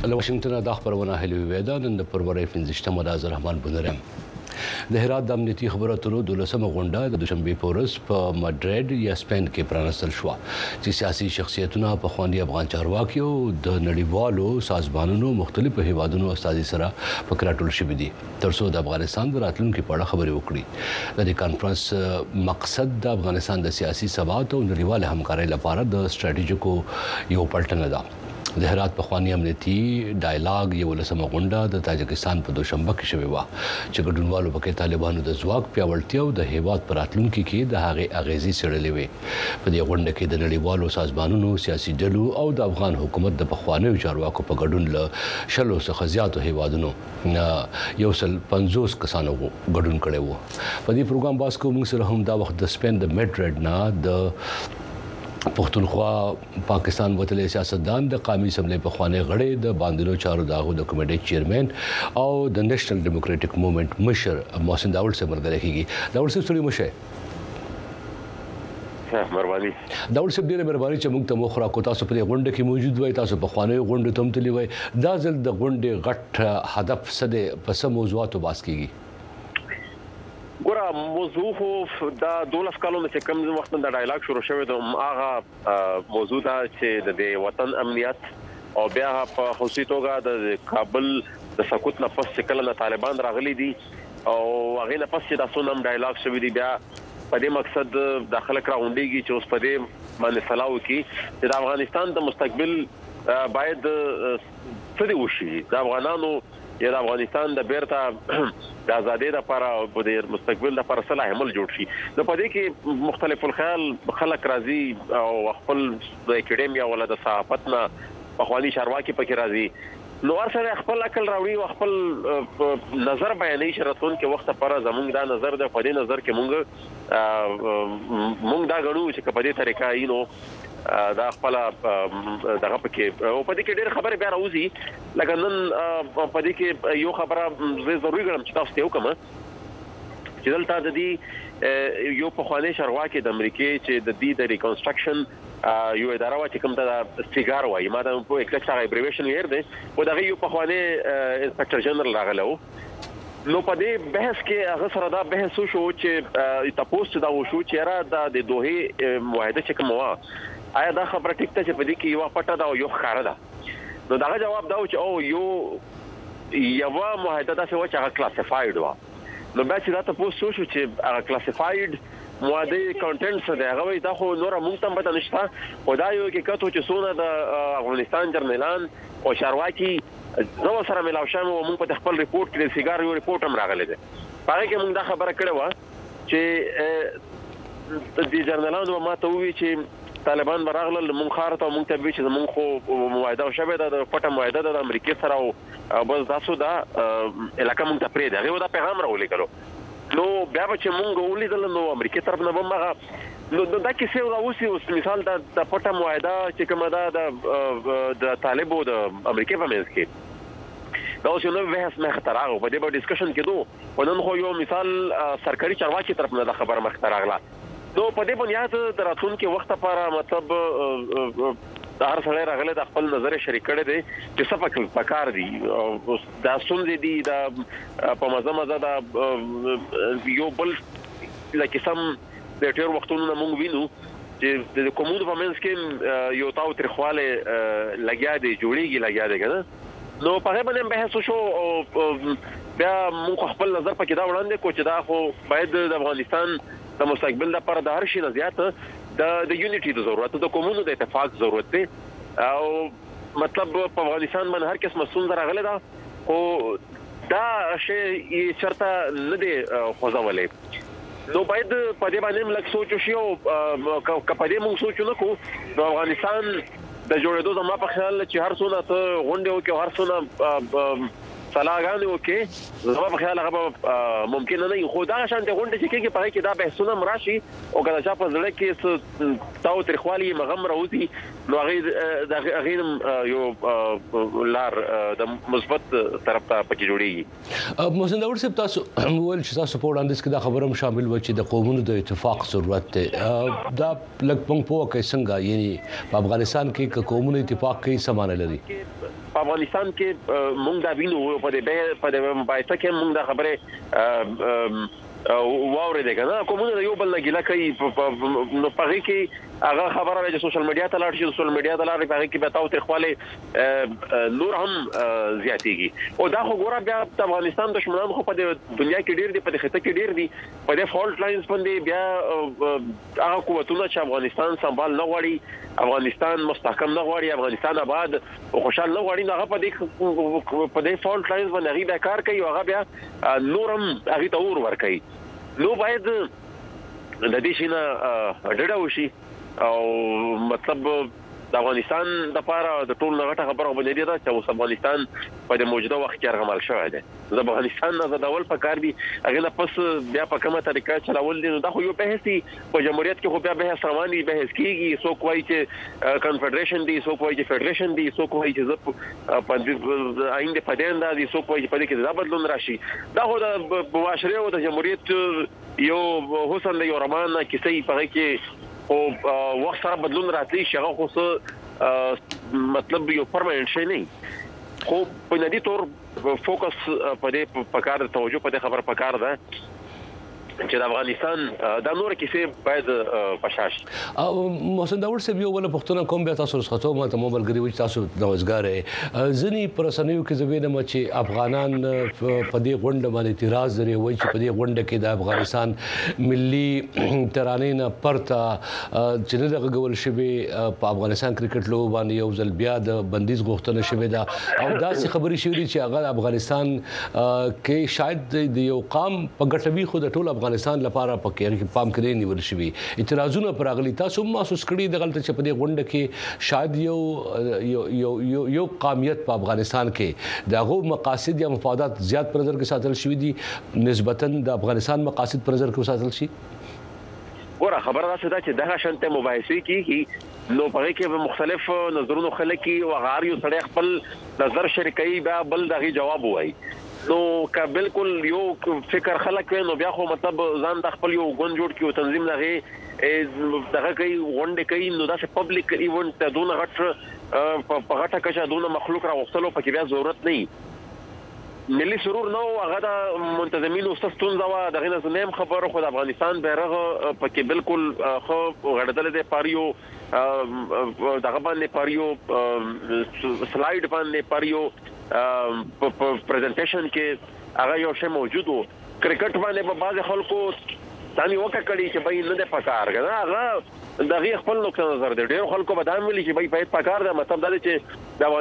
له واشنگټن د خبرونه هلي ویدا نن د فروری 15 د رحمان بنرم د هرات د امنیتي خبرو اترو د لسمه غونډه د دوشنبه پورس په ماډريډ یا سپین کې پرانستل شو چې سیاسي شخصیتونه په خواني افغان چارواکیو د نړیوالو سازمانونو مختلفو هیوادونو استازي سره په کراټول شوې دي ترڅو د افغانستان د راتلونکو په اړه خبرې وکړي د دې کانفرنس مقصد د افغانستان د سیاسي ثبات او نړیوال همکارۍ لپاره د سټریټیجیکو یو پلټنه ده د هرات په خواني امنیتي ډایلاګ یو لسمه غونډه د تاجکستان په دوشنبه کې شوې و چې ګډونوالو پکې طالبانو د ځواک پیاوړتیا او د هیواد پر راتلونکو کې د هغې اغیزې څېړلې وې په دې غونډه کې د نړیوالو سازمانونو سیاسي ډلو او د افغان حکومت د پخوانیو چارواکو په ګډون له شلو څخه زیاتو هیوادونو 150 کسانو ګډون کړی و په دې پروګرام باس کوم سره هم دا وخت د سپین د میډرډ نه د پښتونخوا پاکستان وتلې سیاستدان د قومي اسمبلی په خوانې غړي د باندونو چارو داغو د کمیټې چیرمن او د نېشنل ډیموکراټک موومېنټ مشر محسن داوړ سره مرګ کېږي داوړ سره ستړي مشه مهرباني داوړ سره ډیره مهرباني چې موږ ته مخرا کو تاسو په غونډه کې موجود وای تاسو په خوانې غونډه تم تلی وای دا ځل د غونډې غټ هدف څه دی په څه موضوعاتو باس کېږي ګوره موضوع خو دا 12 کالونو چې کوم وخت د ډایلاګ شروع شوی د هغه موضوع دا چې د وطن امنیت او بیا په خصوصي توګه د کابل د سقوط نه پس چې کله طالبان راغلي دي او هغه نه پس چې تاسو نم ډایلاګ شوی دی بیا په دې مقصد داخله کراونډيږي چې اوس په دې باندې فلاو کې چې د افغانستان د مستقبل باید څه دی وشي د افغانانو یا د افغانستان د بیرته د ازادۍ لپاره او د مستقبل لپاره صلاح عمل جوړ شي نو په دې کې مختلف الخيال خلک راځي او خپل د اکیډمیا ولا د صحافت نه په خواني چارواکي پکې راځي نو ورسره خپل عقل راوړي او خپل نظر بیانې شرطون کې وخت لپاره زمونږ دا نظر د په دې نظر کې مونږ دا غړو چې په دې طریقه اینو دا خپل دغه پکې او په دې کې ډېر خبره بیا راوځي لکه نن په دې کې یو خبره زه ضروري ګڼم چې تاسو ته وکم چې دلته د دې یو په خوانې چارواکي د امریکای چې د دې د ریکنسټرکشن یو اداره وا چې کوم ته سیګار وایي ما دا په اکلکس ایبریویشن ویر دی او دغه یو په خوانې انسپکټر جنرال راغلو نو په دې بحث کې هغه سره دا بحث شو چې تاسو دا وشو چې را د دوه معاهده چې کوم وا آیا دا خبره ټیک ته چې په دې کې یو پټه دا او یو ښکاره ده نو دا جواب دا چې او یو معاهده دا څه و چې هغه کلاسیفاید و نو بیا چې دا تاسو شو چې هغه کلاسیفاید معاهده کانټینټ څه دی هغه دا خو نور موږ ته پته نشته او دا یو کې کته چې سونه د افغانستان جرنالان او چارواکي زو سره ملاو شامو موږ په خپل ریپورت کې سیګار یو ریپورت هم راغلی دی هغه کې موږ دا خبره کړې و چې د جرنالانو ما ته وی چې طالبان براغله مونږ خار ته مونږ ته وی چې مونږ خو معاهده شوه د پټه معاهده د امریکای سره او بس تاسو دا علاقه مونږ ته پرې دی هغه دا پیغام راولېګلو نو بیا چې مونږ ولیدل نو امریکای طرف نه بمغه نو دا کې څه راوسی اوس مثال د پټه معاهده چې کومه ده د طالبو د امریکای په منځ کې دا اوس یو نو بحث نه ختراغه په دې باندې ډسکشن کېدو ونن خو یو مثال سرکاري چارواکي طرف نه د خبر مخ ختراغله نو په دې بنیاد دراتون کې وخت لپاره مطلب د هر سړی راغله د خپل نظر شریک کړي دي چې څه پکار دي دا سنځ دي دا په مزه دا یو بل لکه سم د ټیر وختونو موږ وینو چې د کومود په منځ کې یو تاو ترخواله لګیا دی جوړیږي لګیا دی کنه نو په هغه باندې بحث شو او بیا موږ خپل نظر پکې دا وړاندې کو چې دا خو باید د افغانستان د مستقبل لپاره د هر شي نه زیات د یونټي د ضرورت د کومونو د اتفاق ضرورت دی او مطلب په افغانستان باندې هر کس مسؤل راغلی دا او دا شی چرته نه دی خوځولې نو باید په دې باندې لږ سوچ وشي او په دې موږ سوچ نه کوو د افغانستان د جوړېدو زما په خیال چې هر څونه ته غونډه وکړي هر څونه صلاحګانې وکړي زما په خیال هغه ممکن نه خو دا شان ته غونډه چې کېږي په کې دا بحثونه مراشي او کله چې په ځړه کې تاو ترخوالي مغم راوځي نو هغه یو لار د مثبت طرف ته پکې جوړیږي محسن داوړ صاحب تاسو ول چې تاسو په وړاندې کې دا خبره هم شامل و چې د قومونو د اتفاق ضرورت دی دا لږ پنګ پوه کې څنګه یعنی په افغانستان کې قومونو اتفاق کې سمانه لري په افغانستان کې موږ دا وینو په دې مباحثه کې موږ دا خبره واورې ده کنه کومه یو بل نګیلا کوي نو پغې کې هغه خبره چې سوشل میډیا ته لاړ شي سوشل میډیا ته لاړ پغې کې به تاسو تخواله نور هم زیاتېږي او دا خو ګوره بیا د افغانستان دشمنان خو په دنیا کې ډیر دي په خطه کې ډیر دي په دې فالټ لاینز باندې بیا هغه قوتونه چې افغانستان سمبال نه غواړي افغانستان مستحکم نه غواړي افغانستان آباد او خوشحال نه غواړي هغه په دې فالټ لاینز باندې هغه کار کوي هغه بیا نورم هغه ته اور ور کوي نو باید د دې شنه ډډه وشي او مطلب د افغانستان د لپاره د ټول غټه خبره باندې دی چې افغانستان په د موجوده وخت کې ارغمال شوی دی د افغانستان نه د ډول په کار دي هغه نه پس بیا په کومه طریقه چلول دي نو دا خو یو بحث دی په جمهوریت کې خو بیا بحث رواني بحث کیږي څوک وایي چې کنفدریشن دی څوک وایي چې فدریشن دی څوک وایي چې په آئین په دین دا دي څوک وایي چې په دې کې دا بدلون راشي دا خو د معاشره او د جمهوریت یو حسن یو رومان کیسې په کې او وخت سره بدلون راتلی شي هغه خو مطلب یو پرمننت شي نه خو په ندي تور فوکس په دې پکار توجه په دې خبر پکار ده چې د افغانستان د نور کیسې باید پشاش محسن داوود صاحب یو ول پښتون کوم بیا تاسو رسخته ما ته موبایل غري وي تاسو نوځګار زنی پرسنیو کې زوینه مچ افغانان په دې غونډه باندې اعتراض لري وای چې په دې غونډه کې د افغانستان ملي ترانې نه پرتا چې دغه غول شوی په افغانستان کرکټ لوب باندې یو ځل بیا د بندیز غوښتنه شوی دا او داسې خبرې شوې چې هغه افغانستان کې شاید د یو قام په ګټوي خو د ټول افغانستان لپاره پکې پام کړی نیول شوی اعتراضونه پر اغلی تاسو محسوس کړی د غلطه چې په دې غونډه کې شاید یو قومیت په افغانستان کې دغه مقاصد یا مفادات زیات پر نظر کې ساتل شوی دي نسبتا د افغانستان مقاصد پر نظر کې ساتل شي ګوره خبره ده چې دغه شانته مباحثې کیږي نو په کې به مختلف نظرونو خلک او غار یو سړی خپل نظر شریکي به بل دغه جواب وایي نو که بالکل یو فکر خلک نو بیا خو مطلب ځان د خپل یو غون جوړ کیو تنظیم دغه کوي غونډه کوي نو دا چې پبلک ایونت دونه غټ په غټه کچه دونه مخلوق را وختلو پکې بیا ضرورت نه ملي سرور نو هغه د منتظمینو ستون زوا دغه نظم خبره خو د افغانستان بیرغ پکې بالکل خو غړدل د پاریو دغه باندې پاریو سلایډ باندې پاریو پریزنټیشن کې هغه یو شی موجود وو کرکټ باندې په بعض خلکو ثاني وکړه کړي چې به نه د پکار غواړي هغه دغه خپل نقطه نظر دی ډېر خلکو به دا ویلي چې به په پکار ده مطلب دا چې د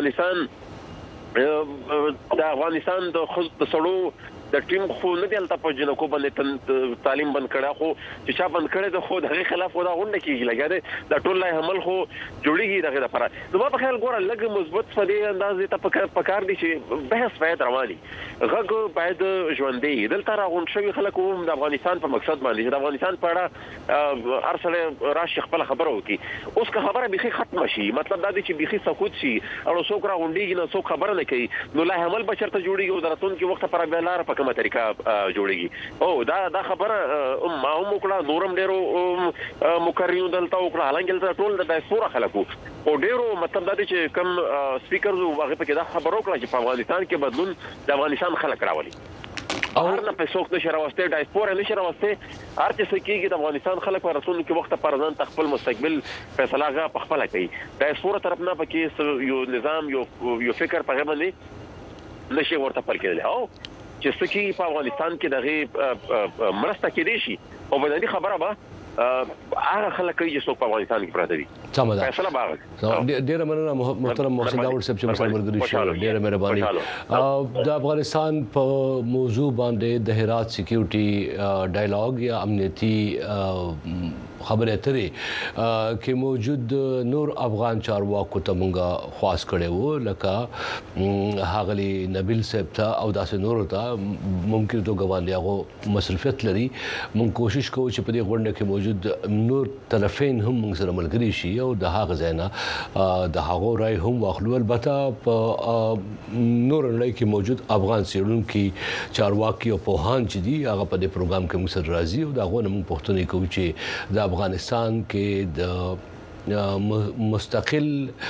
افغانستان د خود سړو د ټیم خو نه دلته په جنکو باندې تعلیم بند کړه خو چې چا بند کړي د خو دغه خلاف ودا غونډه کیږي لګاده د ټول لای حمل خو جوړیږي دغه لپاره نو په خیال ګوره لګ مثبت فدی انداز ته پکار دي چې بحث باید رواني غږ باید ژوندې دلته راغون شوی خلک هم د افغانستان په مقصد باندې د افغانستان په اړه ارسله راشي خپل خبره وکي اوس که خبره بيخي ختم شي مطلب دا دی چې بيخي سکوت شي او څوک راغونډيږي نو څوک خبره نه کوي نو لای حمل بشرته جوړیږي او درتون کې وخت پر بلار په کومه طریقه جوړیږي او دا خبره ما هم وکړه نورم ډیرو مقررینو دلته وکړه هلنګل ټول د ډایسپورا خلکو او ډیرو مطلب دا چې کم سپیکرز هغه په کې دا خبرو کړه چې په افغانستان کې بدلون د افغانستان خلک راولي او نه په څوک نشه راوسته ډایسپورا نشه راوسته هر څه کېږي د افغانستان خلک په رسول کې وخت پر ځان خپل مستقبل فیصله غا په خپل کوي ډایسپورا طرف نه پکې یو نظام یو فکر په غو باندې نشي ورته پر کېدل او چې سکی په افغانستان کې دغه مرسته کې دي شي او په دې خبره به هغه خلک چې څوک په افغانستان کې پراته دي فیصله باغ ډیر مننه محترم محسن داوود صاحب چې مسله ورګري شو ډیر مهرباني د افغانستان په موضوع باندې د هرات سکیورټي ډایلاګ یا امنیتي خبره اترې کې موجود نور افغان چارواکو ته مونږه خواص کړي وو لکه هاغلی نبیل صاحب ته او داسې نور ته ممکن تو غواړي هغه مصرفیت لري مونږ کوشش کوو چې په دې غونډه کې موجود نور طرفین هم موږ سره ملګري شي او د هغه ځاینا د هغه رائے هم واخلو البته په نور لای کې موجود افغان سیرونکو چارواکي او پوهان چې دي هغه په دې پروګرام کې موږ سره راځي او دا غوښنه موږ پښتني کوو چې د افغانستان کې د مستقل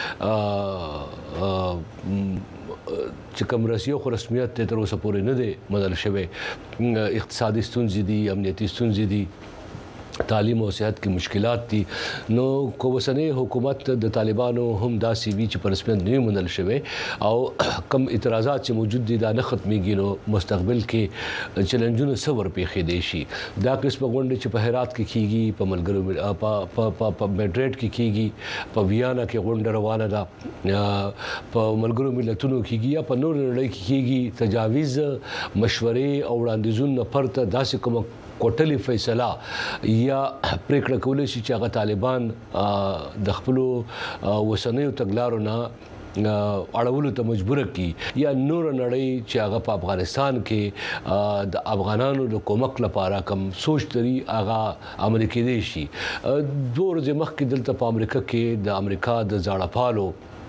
چې کوم رسمیت تر اوسه پورې نه دی بدل شوی اقتصادي ستونزې دي امنیتي ستونزې دي تعلیم او صحت کې مشکلات دي نو کووسنی حکومت د طالبانو هم دا سی وی چې پر رسمیت نه منل شوی او کم اعتراضات چې موجود دي دا نه ختميږي نو مستقبل کې چیلنجونه سور پیښې دي شي دا قسم غونډه چې په هرات کې کیږي په ملګرو په میډریډ کې کیږي په ویانا کې غونډه روانه ده په ملګرو ملتونو کیږي یا په نور نړۍ کې کیږي تجاویز مشورې او وړاندیزونه پرته داسې کوم کوټلي فیصله یا پریکړه کولای شي چې هغه طالبان د خپل وسنیو تګلارو نه اړولو ته مجبور کی یا نور نړۍ چې هغه په افغانستان کې د افغانانو د کومک لپاره کوم سوچ لري هغه عملي کېدی شي دوه ورځې مخکې دلته په امریکا کې د امریکا د زړپالو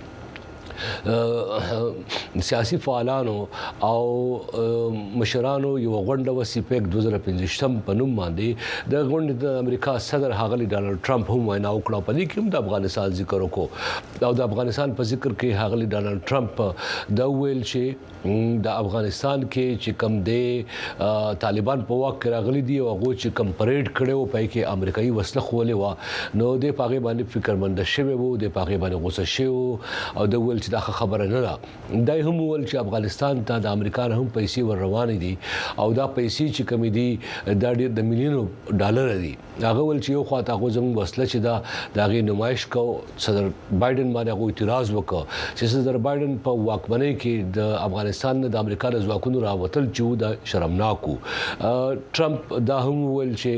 سیاسي فعالانو او مشرانو یو غونډه وسیپک 2015 په نوم باندې د غونډې د امریکا صدر هغلی ډانلډ ټرمپ هم وینا وکړه په دې کې هم د افغانستان ذکر وکړو او د افغانستان په ذکر کې هغلی ډانلډ ټرمپ دا ویل چې د افغانستان کې چې کم دی طالبان په واک کې راغلي دي او هغه چې کم پریډ کړي او پای کې امریکایي وسله خولې و نو د پاغي باندې فکرمند شوی وو د پاغي باندې غوسه شوی او د ول چې دا خبره نه ده دای هم ول چې افغانستان ته د امریکا هم پیسې ور روانې دي او دا پیسې چې کم دي د ملیونو ډالر دي هغه ول چې یو خواته غوځم وسله چې دا غي نمایش کو صدر بایدن باندې غو اعتراض وکړ چې صدر بایدن په واکمنۍ کې د افغانستان د امریکا د ځواکونو راوتل چې د شرمناکو ټرمپ دا هم ول چې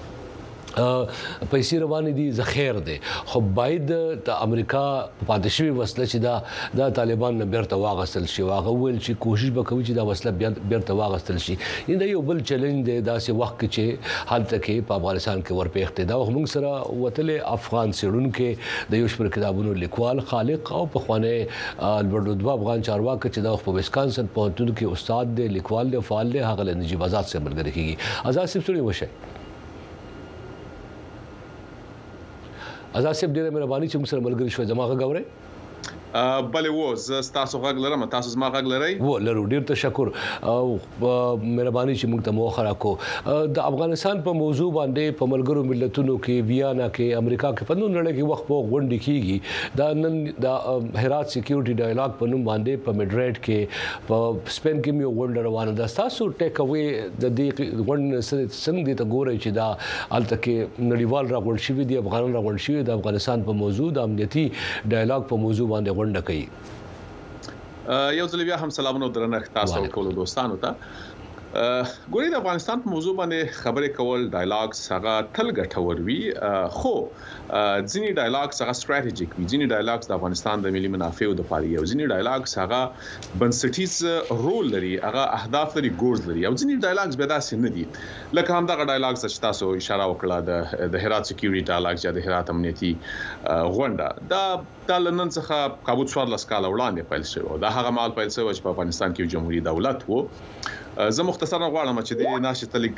پیسې روانې دي ذخیر دي خو باید د امریکا پادشي وسله چې دا طالبان نه بیرته واغستل شي واغه ول چې کوشش وکوي چې دا وسله بیرته واغستل شي دا یو بل چیلنج دی دا سه وخت چې حالت کې په افغانستان کې ورپېخته دا موږ سره وتل افغان سړونکو د یو شپږ کتابونو لیکوال خالق او په خوانه البرډو افغان چارواکي چې د ویسکانسن پوهنتون کې استاد دی لیکوال دی فعال دی هغه نجیب آزاد سره ملګری کیږي آزاد سپسوري وشه آزاد صاحب ډیره مهرباني چې موږ سره ملګری شوي زما غوړې بلې و ز تاسو غږ لرم تاسو زما غږ لرئ و لرو ډیر تشکر او مهرباني چې موږ ته موخه راکو د افغانستان په موضوع باندې په ملګرو ملتونو کې ویانا کې امریکا کې په نور نړۍ کې وخت په غونډه کیږي دا نن د هرات سکیورټي ډایلاګ په نوم باندې په میډریډ کې په سپین کې یو غونډه روانه ده تاسو ټیک اوې د دې غونډه څنګه ته ګورئ چې دا الته کې نړیوال راغونډ شوی دی افغانان راغونډ شوی د افغانستان په موضوع د امنیتي ډایلاګ په موضوع باندې غونډه کوي یو ځل بیا هم سلامونه درنښت تاسو ټول دوستانو ته ګورې د افغانستان په موضوع باندې خبرې کول ډایلاګز هغه تل ګټور وي خو ځینی ډایلاګز هغه ستراتیژیک وي ځینی ډایلاګز د افغانستان د ملي منافعو د پاره یو ځینی ډایلاګز هغه بنسټیز رول لري هغه اهداف لري ګورز لري او ځینی ډایلاګز به داسې نه دي لکه هم دغه ډایلاګز چې تاسو اشاره وکړه د هرات سکیورټي ډایلاګز یا د هرات امنیتي غونډه دا لندن څخه کابو 14 کال وړاندې پیل شو دا هغه مال پیل شو چې په افغانستان کې جمهوریت دولت وو زه مختصرا غواړم چې د ناشې تلګ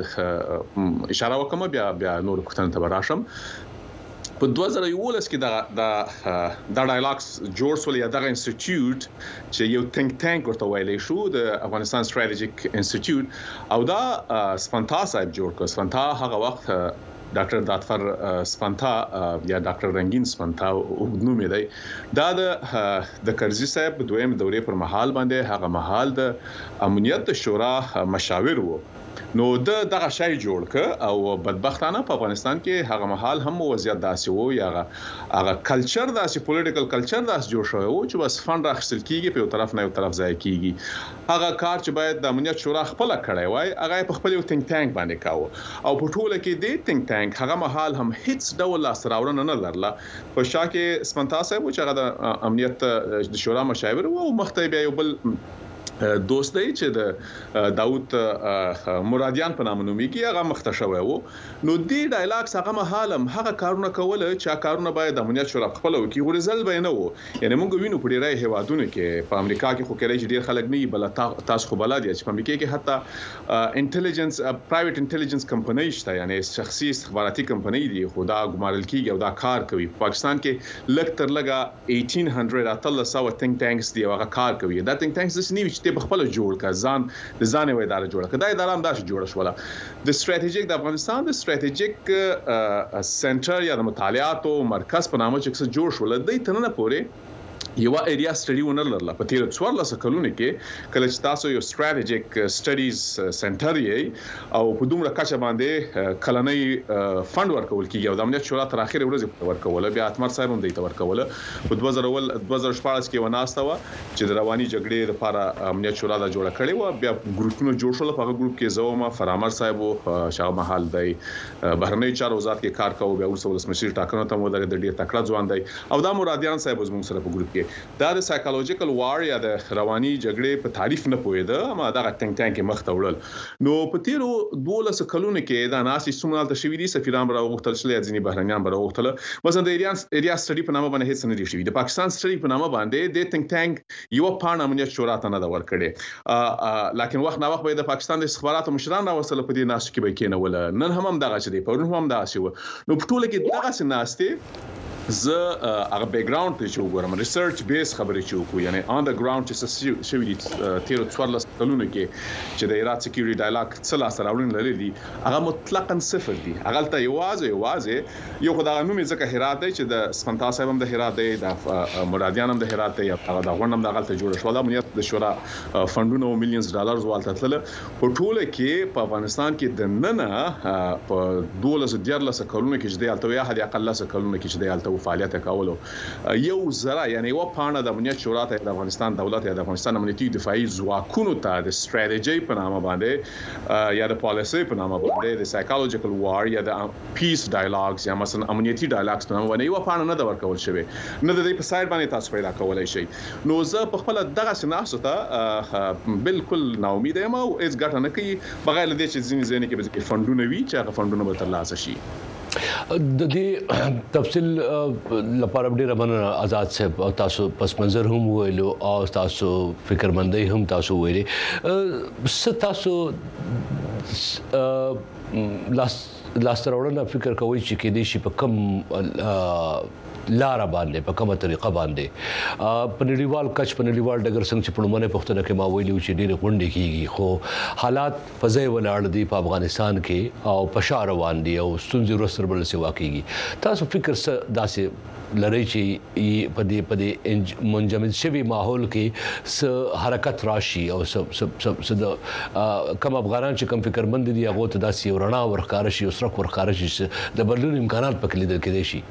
اشاره وکم بیا نور کوتن ته راشم په 2011 کې دا ډایلاګز جوړ شو یا دغه انسټیټیوټ چې یو think tank ورته ویلې شو د افغانستان ستراتیژیک انسټیټیوټ او دا سپنتا صاحب جوړ کړ سپنتا هغه وخت ډاکټر داتفر سپنتا یا ډاکټر رنگین سپنتا وګنوم دی دا د کرزي صاحب دویم دورې پر مهال باندې هغه مهال د امنیت شورا مشاور وو نو دغه شای جوړ ک او بدبختانه په افغانستان کې هغه مهال هم وضعیت داسې وو یا هغه کلچر داسې پولیټیکل کلچر داسې جوړ شوی وو چې بس فند راخصل کیږي په یو طرف نه یو طرف ځای کیږي هغه کار چې باید د امنیت شورا خپل کړی وای هغه په خپل یو think tank باندې کاوه او په ټوله کې د think tank هغه مهال هم هیڅ ډول لاسراوړنه نه لرله په شا کې سپنتا صاحب چې هغه د امنیت شورا مشاور وو مخته بیا یو بل دوست دی چې د داوود مرادیان په نامه نومیږي هغه مخته شوی وو نو دی ډایلاګس هغه مهالم هغه کارونه کول چې کارونه باید د امنیت شورا خپل وکي او رزلټ به نه وو یعنی موږ وینو په ډیری هیوادونو کې په امریکا کې خو کېږي چې ډیر خلک نه بل تاسو خو بلاد یې چې په امریکا کې حتی انټيليجنس پرایویټ انټيليجنس کمپنۍ شته یعنی شخصي استخباراتي کمپنۍ دي خدا ګمارل کیږي او دا کار کوي په پاکستان کې لږ تر لږه 1800 اتلسو ثینک ټانکس دی هغه کار کوي دا ثینک ټانکس د سنوي چې په خپل جوړ کا ځان د ځانې وې اداره جوړه کړه دا اداره هم دا جوړه شوله د استراتیژیک د افغانستان د استراتیژیک سنټر یا د مطالعاتو مرکز په نامه چې جوړ شول د تننه پورې یو ایریا سټډي ونر لرله په تیر 14 کلونو کې کله چې تاسو یو استراتیژیک سټډیز سنټر یې او په دومره کچه باندې کلنۍ فند ورکول کیږي او د امنیت شورا تر اخر ورځې ورکول بیا اتمر صاحب هم دی ورکول په 2014 کې وناسته و چې د رواني جګړې لپاره امنیت شورا دا جوړه کړې و بیا ګروپونه جوړ شول په هغه ګروپ کې زوما فرامر صاحب او شاه محل دی بهرنی چارو وزارت کې کار کوي بیا ولس مشیر ټاکنو ته مو د ډیر تکړه ځوان دی او دا مرادیان صاحب زموږ سره په ګروپ کې دا د سایکولوژیکل وار یا د رواني جګړې په تعریف نه پوهیده اما دا ټنګ ټنګ مخ ته وړل نو په تیرو 12 کلونو کې دا ناسي سومال ته شوی دي سفیران راوغتل شلې ځینی بهرنیان راوغتل مثلا د ایریا سټډي په نامه باندې هیڅ نه دي شوی د پاکستان سټډي په نامه باندې د ټنګ ټنګ یو پان امنیت شورا ته نه دا ورکړي لکه وخت نه وخت به د پاکستان د استخباراتو مشران راوصل په دې ناسو کې به کېنه ولا نن هم دغه چې دی پرون هم دا شو نو په ټوله کې دغه سناسته زه هغه بیک ګراوند ته چې وګورم ریسرچ بیس خبرې چې وکړو یعنی آن د ګراوند چې شوی دي تیر 14 کلونو کې چې د ایران سکیورټي ډایلاګ څلا سره راوړل لري دي هغه مطلقاً صفر دي هغه ته یوازې یو خدای نوم ځکه هرات دی چې د سپنتا صاحب هم د هرات دی د مرادیان هم د هرات دی هغه د غونډم د غلطه جوړ شو د امنیت د شورا فندونو مليونز ډالر والته تل په ټوله کې په افغانستان کې د نن په 12 کلونو کې چې د التویا هدي اقل څه کلونو کې چې د التو فعالیت کولو یو زرا یعنی و پانه د امنیت شورا ته د افغانستان دولت یا د افغانستان امنیتي دفاعي ځواکونو ته د استراتیژي په نامه باندې یا د پالیسي په نامه باندې د سایکولوژیکل وار یا د پیس ډایلاګز یا مثلا امنیتي ډایلاګز په نامه باندې یو پانه نه د ورکول شوی نه د دې په سایډ باندې تاسو پیدا کولای شئ نو زه په خپل دغه سناسو ته بالکل ناامید یم او اس ګټه نه کوي بغیر له دې چې ځینې ځینې کې به فندونه وي چې هغه فندونه به ترلاسه شي د دې تفصیل لپاره ډیر مننه آزاد صاحب تاسو پس منظر هم ویلو او تاسو فکرمندۍ هم تاسو ویلي تاسو لاس تراوړنه فکر کوي چې کې دې شي په کم لار باندې په کومه طریقه باندې په نړیوال کچ په نړیوال ډګر څنګه چې په لومړنۍ پوښتنه کې ما ویلو چې ډېر غونډې کیږي خو حالات په ځای ولاړ دي په افغانستان کې او په شار روان دي او ستونزې ورسره بل څه واقعي تاسو فکر څه داسې لري چې په دې منجمد شوی ماحول کې څه حرکت راشي او څه د کم افغانان چې کم فکرمند دي هغه ته داسې ورنا ورخاره شي او سرک ورخاره شي د بدلون امکانات پکې لیدل کېدای شي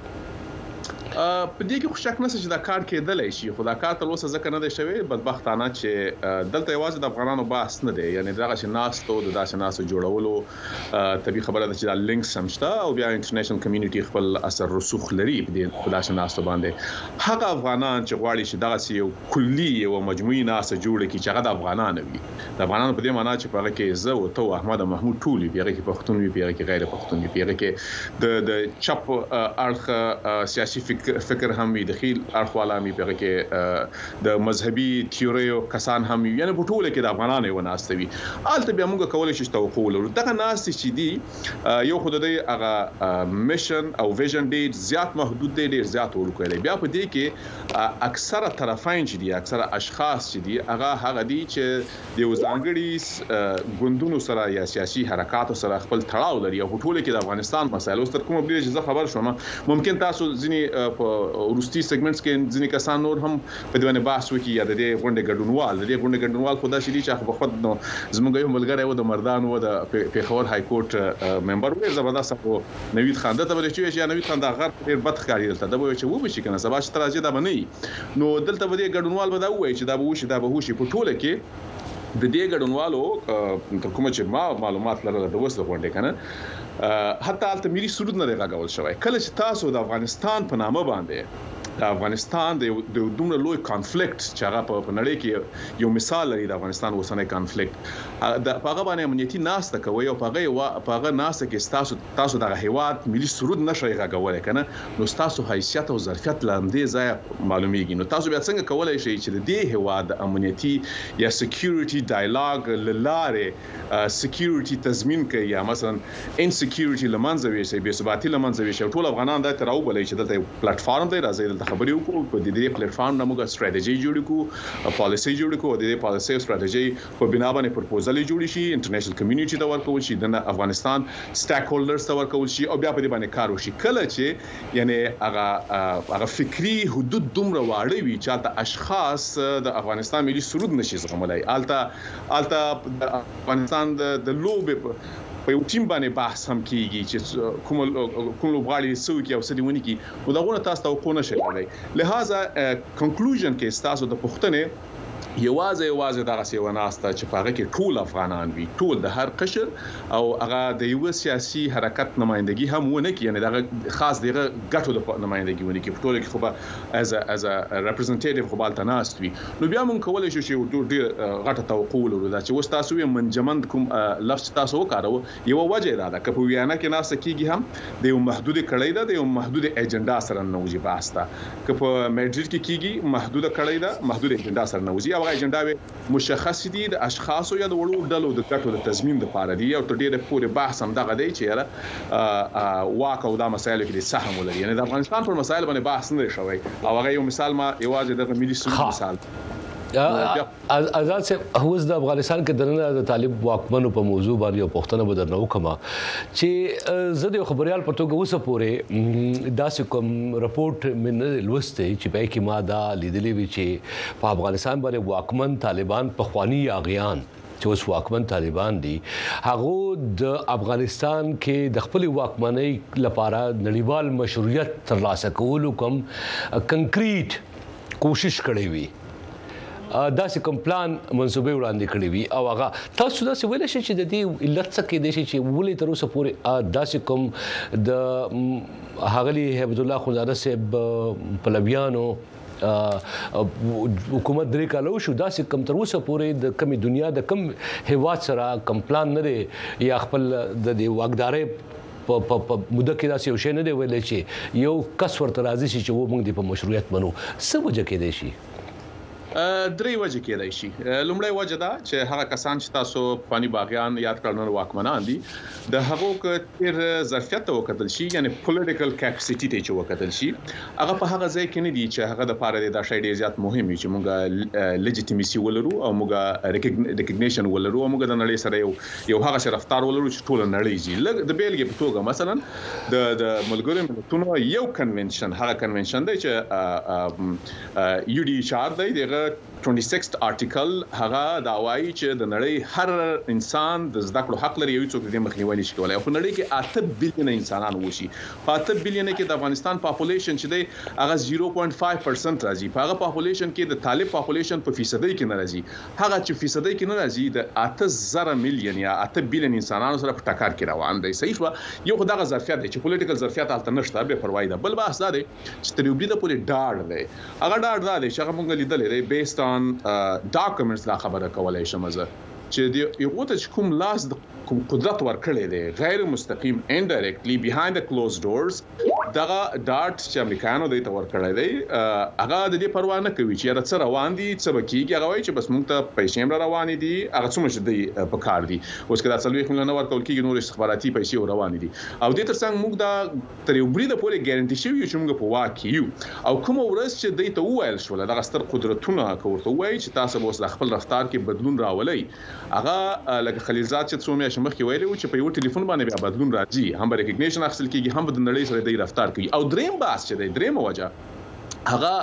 په دې کې خو شک نشته چې دا کار کېدلی شي خو دا کار تر اوسه ځکه نه دی شوی بدبختانه چې دلته یوازې د افغانانو بحث نه دی یعنی دغه چې ناستو د داسې ناسو جوړولو طبي خبره ده چې دا لینکس هم شته او بیا انټرنیشنل کمیونټي خپل اثر رسوخ لري په داسې ناستو باندې هغه افغانان چې غواړي چې دغه یو کلی یو مجموعي ناسه جوړه کړي چې هغه د افغانانو وي د افغانانو په دې معنی چې په هغه کې زه او ته احمد محمود ټول وي هغه کې پښتون وي هغه کې غیر پښتون وي هغه کې د چپ اړخ سیاسي فکر هم وي د خیل اړخواله مې په کې د مذهبي تیوریو کسان هم یعنی په ټوله کې د افغانانو و ناستوي البته بیا موږ کولای شو توقع ولرو دغه ناست چې دی یو خود د هغه میشن او ویژن دی زیات محدود دی ډیر زیات ورکوي بیا په دې کې اکثره طرفین چې دي اکثره اشخاص چې دي هغه دي چې د وزانګړي ګوندونو سره یا سیاسي حرکاتو سره خپل تړاو لري او په ټوله کې د افغانستان مسایلو ستر کومه بلی چې خبر شوم ممکن تاسو ځینی ورستي سیګمنټس کې ځینې کسان نور هم په دې باندې بحث وکړي یا د دې غونډې ګډونوال خو دا شې دي چې په خود نو زموږ یو ملګری و د مردان و د پیښور های کورټ ممبر و زبردست او نوید خان دته به چې نوید خان دا غر ډیر بد ښکاري دلته دا به چې و به شي کنه سبا چې تراځي دا بنئ نو دلته به دې ګډونوال به دا وایي چې دا به وشي په ټوله کې د دې ګډونوالو تر کومه چې ما معلومات لرله د وسه غونډې کنه حتی البته ملي سرود نه راغول شوی کله چې تاسو د افغانستان په نامه باندې د افغانستان د دومره لوی کانفلیکټ چې هغه په نړۍ کې یو مثال لري د افغانستان اوسنۍ کانفلیکټ د هغه باندې امنیتي ناسته کوي او په هغه ناسته کې تاسو د هیواد ملي سرود نشئ غوړای کنه نو تاسو حیثیت او ظرفیت لاندې ځای معلومیږي نو تاسو بیا څنګه کولای شئ چې د دې هیواد امنیتي یا سکیورټي ډایلاګ لاره سکیورټي تضمین کوي یا مثلا انسکیورټي لمنځه وي بې ثباتي لمنځه وي ټول افغانان دا تر او بلې چې دلته پلیټ فارم دی راځي د خبرې وکړو په دې پلیټ فارم نه موږ ستراتیژي جوړ کړو پالیسي جوړ کړو د دې پالیسي ستراتیژي په بنا باندې پروپوزل جوړ شي انټرنیشنل کمیونټي ته ورکول شي د افغانستان سټیک هولډرز ته ورکول شي او بیا په دې باندې کار وشي کله چې یعنی هغه فکری حدود دومره واړه وي چې د اشخاص د افغانستان ملي سرود نشي زغملای الته افغانستان د لوبې په یو ټیم باندې بحث هم کیږي چې کوم لوبغاړي څوک او سديونی کی نو داغونه تاسو ته کو نه شي لہذا کنکلوژن کې تاسو د پښتنې یوازې دغه سیو ناسته چې پاره کې ټول افغانان وي ټول د هر قشر او هغه د یو سیاسي حرکت نمائندګي هم ونه کی یعنی دغه خاص دغه ګټو د نمائندګي ونه کی په ټول کې خو به از ا ریپرزنټیټیو خو بالته ناست وي نو بیا مونږ کولای شو چې ډېر غټه توقع ولرو دا چې وس تاسو یې منجمند کوم لفظ تاسو وکړو یو وجه دا ده چې په ویانا کې ناسته کیږي هم د یو محدود کړی ده د یو محدود ایجنډا سره نوځي باستا که په میډریډ کې کیږي محدود کړی ده محدود ایجنډا سره نوځي هغه ایجنډا مشخص دي د اشخاصو یا د وړو ډلو د ګټو د تضمین لپاره دی او تر ډیره پورې بحث هم دغه دی چې واک او دا مسایل کې سهم ولري یعنی د افغانستان پر مسایل باندې بحث نه شوی او هغه یو مثال ما یوازې د ملي سرود مثال آزاد سے هوس د افغانستان کې دننه د طالب واکمنو په موضوع باندې او پښتنه بدرنه وکما چې زده خبريال په توګه اوسه پورې داسې کوم رپورت من لوسته چې په کې ما دا لیدلې وی چې په افغانستان باندې واکمن طالبان په خواني اغیان چې اوس واکمن طالبان دي هغه د افغانستان کې د خپل واکمنۍ لپاره نړیوال مشروعیت ترلاسه کولو کوم کنکریټ کوشش کړې وي داسې کوم پلان منسوبه وړاندې کړی وي او هغه تاسو داسې ویل شي چې د دې علت څه کې دي چې ولې تر اوسه پورې داسې کوم د هغلی حبیب الله خزانه صاحب پلویانو حکومت درې کالو شو داسې کم تر اوسه پورې د کمی دنیا د کم هیواد سره کم پلان نه دی یا خپل د واکدارۍ په مده کې داسې یو شی نه دی ویل چې یو کس ورته راځي چې و موږ د په مشروعیت منو څه وجه کې دی شي درې وجه کېدای شي لومړی وجه دا چې هغه کسان چې تاسو فانی باغیان یاد کړل واکمنان دي د هغو کتر ظرفیت وکتل شي یعنی پولیټیکل کیپاسټی ته چې وکتل شي هغه په هغه ځای کې نه دي چې هغه د پاره د شای ډیر زیات مهم وي چې موږ لیجیټیمیسي ولرو او موږ ریکګنیشن ولرو او موږ د نړۍ سره یو هغه رفتار ولرو چې ټول نړۍ زی د بیلګې په توګه مثلا د ملګرو ملتونو یو کنونشن هغه کنونشن دی چې یو ډي شار دی دغه 26th آرټیکل هغه دا وایي چې د نړۍ هر انسان د زده کړو حق لري یو څوک د مخنیوي نشي کولای او په نړۍ کې 8 بلین انسانان وشي په 8 بلین کې د افغانستان پاپولیشن چې دی هغه 0.5% راځي په هغه پاپولیشن کې د طالب پاپولیشن په فیصدي کې نه راځي هغه چې فیصدي کې نه راځي د 8 ملیون یا 8 بلین انسانانو سره په ټکر کې روان دی صحیح و یو خدغه ظرفیت دی چې پولیټیکل ظرفیت الته نشته به پروايي ده بل بحث دا دی چې تر یو بده پورې ډاډ دی هغه ډاډ دا دی چې هغه مونږ لیدل دی بیسډ ډاکومنټس دا خبره کولای شم زه چې یو ته کوم لاس د قدرت ورکړي دي غیر مستقیم انډایرکټلی بیهایند د کلوز ډورز دغه ډاټ چې امریکایانو د تور کړی دی هغه د دې پروا نه کوي چې راڅ روان دي څه بکیږي هغه وایي چې بس موږ ته پیسې روان دي هغه څومره چې دی په کار دي اوس کله څلوي خلنو ورکول کیږي نور استخباراتي پیسې روان دي او د تر څنګه موږ دا تر یو بریده پورې ګارانټي شوی چې موږ په واکیو او کوم ورځ چې دی ته وایل شو دغه ستر قدرتونه کوته وایي چې تاسو به اوس خپل رفتار کې بدلون راولي هغه لکه خلیلزاد چې څومره مخکې ویلو چې په یو ټلیفون باندې بیا بدلون راځي هم ریکګنیشن اخیستل کیږي هم د نړۍ سره د رفتار کوي او دریم باس چې دی دریم وجه هغه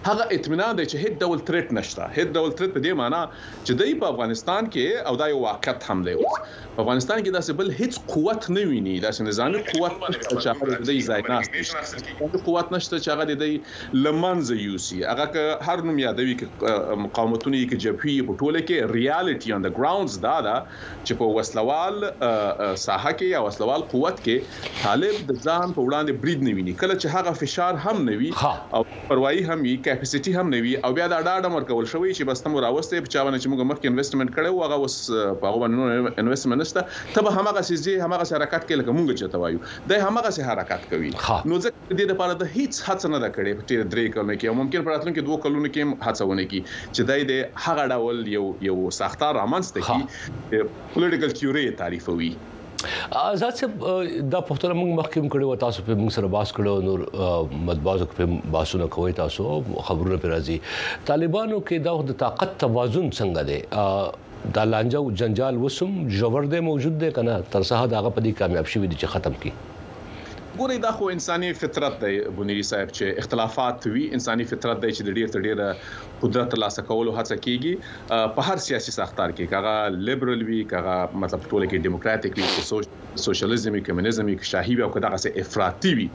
هغه اطمینان دی چې هیڅ ډول تریټ نشته، هیڅ ډول تریټ په دې معنی چې دوی په افغانستان کې او دا یو واقعیت هم دی. په افغانستان کې داسې بل هیڅ قوت نه ویني، داسې نظامی قوت نشته چې هغه د دې ځای ناشته، قوت نشته چې هغه د دې لمنځه یوسي. هغه که هر نوم یادوي کې مقاومتونه کې جبهي په ټوله کې ریالټي اون د ګراوندز دا چې په وسلوال ساحه کې یا وسلوال قوت کې طالب د ځان په وړاندې برید نه ویني. کله چې هغه فشار هم نه وي او پروايي هم وي، کیپاسيټي هم نه وي، او بیا دا ډاډه مرکول شوی چې بس تم راوسته په چا باندې چې موږ مخکې انویسټمنت کړو هغه اوس په هغه باندې انویسټمنت نشته، ته به همغه سيزي همغه حرکت کې لکه موږ چې توایو د همغه سي حرکت کوي. نو ځکه د دې لپاره د هیڅ هڅه نه کړې په تیر 3 کلونو کې، او ممکن په راتلونکي 2 کلونو کې هڅونه کوي چې دای د هغه ډول یو ساختار رامنځته کی پولیټیکل تیوري تعریفوي. آزاد صاحب دا پښتون موږ مخکې کړو، تاسو په موږ سره باس کړو، نور مطبوعاتو په باسونه کوي، تاسو خبرونه پر راځي. طالبانو کې دا د طاقت توازن څنګه دی؟ دا لانجه او جنجال وسم جوړ دی موجود دی کنه تر څه دا غو په دې کامیاب شوی دي چې ختم کی؟ ګورې دا خو انساني فطرت دی بنيري صاحب، چې اختلافات وي. انساني فطرت دی چې د ډیر تر ډیره قدرت ترلاسه کولو هڅه کیږي په هر سیاسي ساختار کې، کاغه لیبرل وي، کاغه مطلب ټول کې ډیموکراټیک وي، سوشلیزم، کمیونیزم، شاهي او کداغه سه افراطي وي.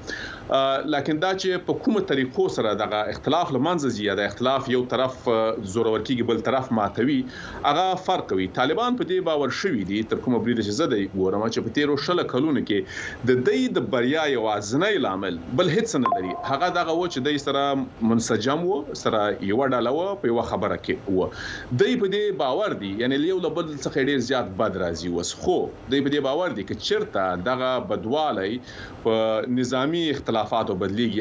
لکه دا چې په کومه طریقو سره دغه اختلاف لمنځه زیاده اختلاف یو طرف زورور کیږي بل طرف ماتوي، هغه فرق کوي. طالبان په دې باور شوي دي تر کومه برید چې زده ګورم چې په تیرو شل کلونو کې د دې د بریا یو ازنۍ لامل بل هیڅ نه لري. هغه دغه و چې د سره منسجم و، سره یو ډاله و، په یو خبره کې و. د په دې باور دي یعنی یو لبل څخه ډیر زیات بد راځي وس، خو د په دې باور دي چې چیرته دغه بدوالی په نظامی اختلافاتو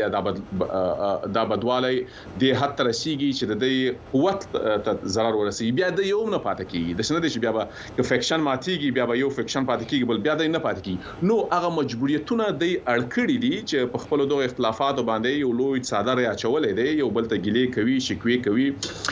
بدلیږي، دا بدوالی د حد تر رسیږي چې د دې قوت ته ضرر ورسي، بیا د یو نه پاتې کیږي. د شنه دي چې بیا به فیکشن ماتيږي، بیا به یو فیکشن پاتې کیږي، بل بیا د نه پاتې کیږي. نو هغه مجبوریتونه د اړکړې دي چې په خپل دوه اختلافاتو باندې یو لوی صادره اچولې دي، یو بل ته ګلې کوي، شکوي کوي،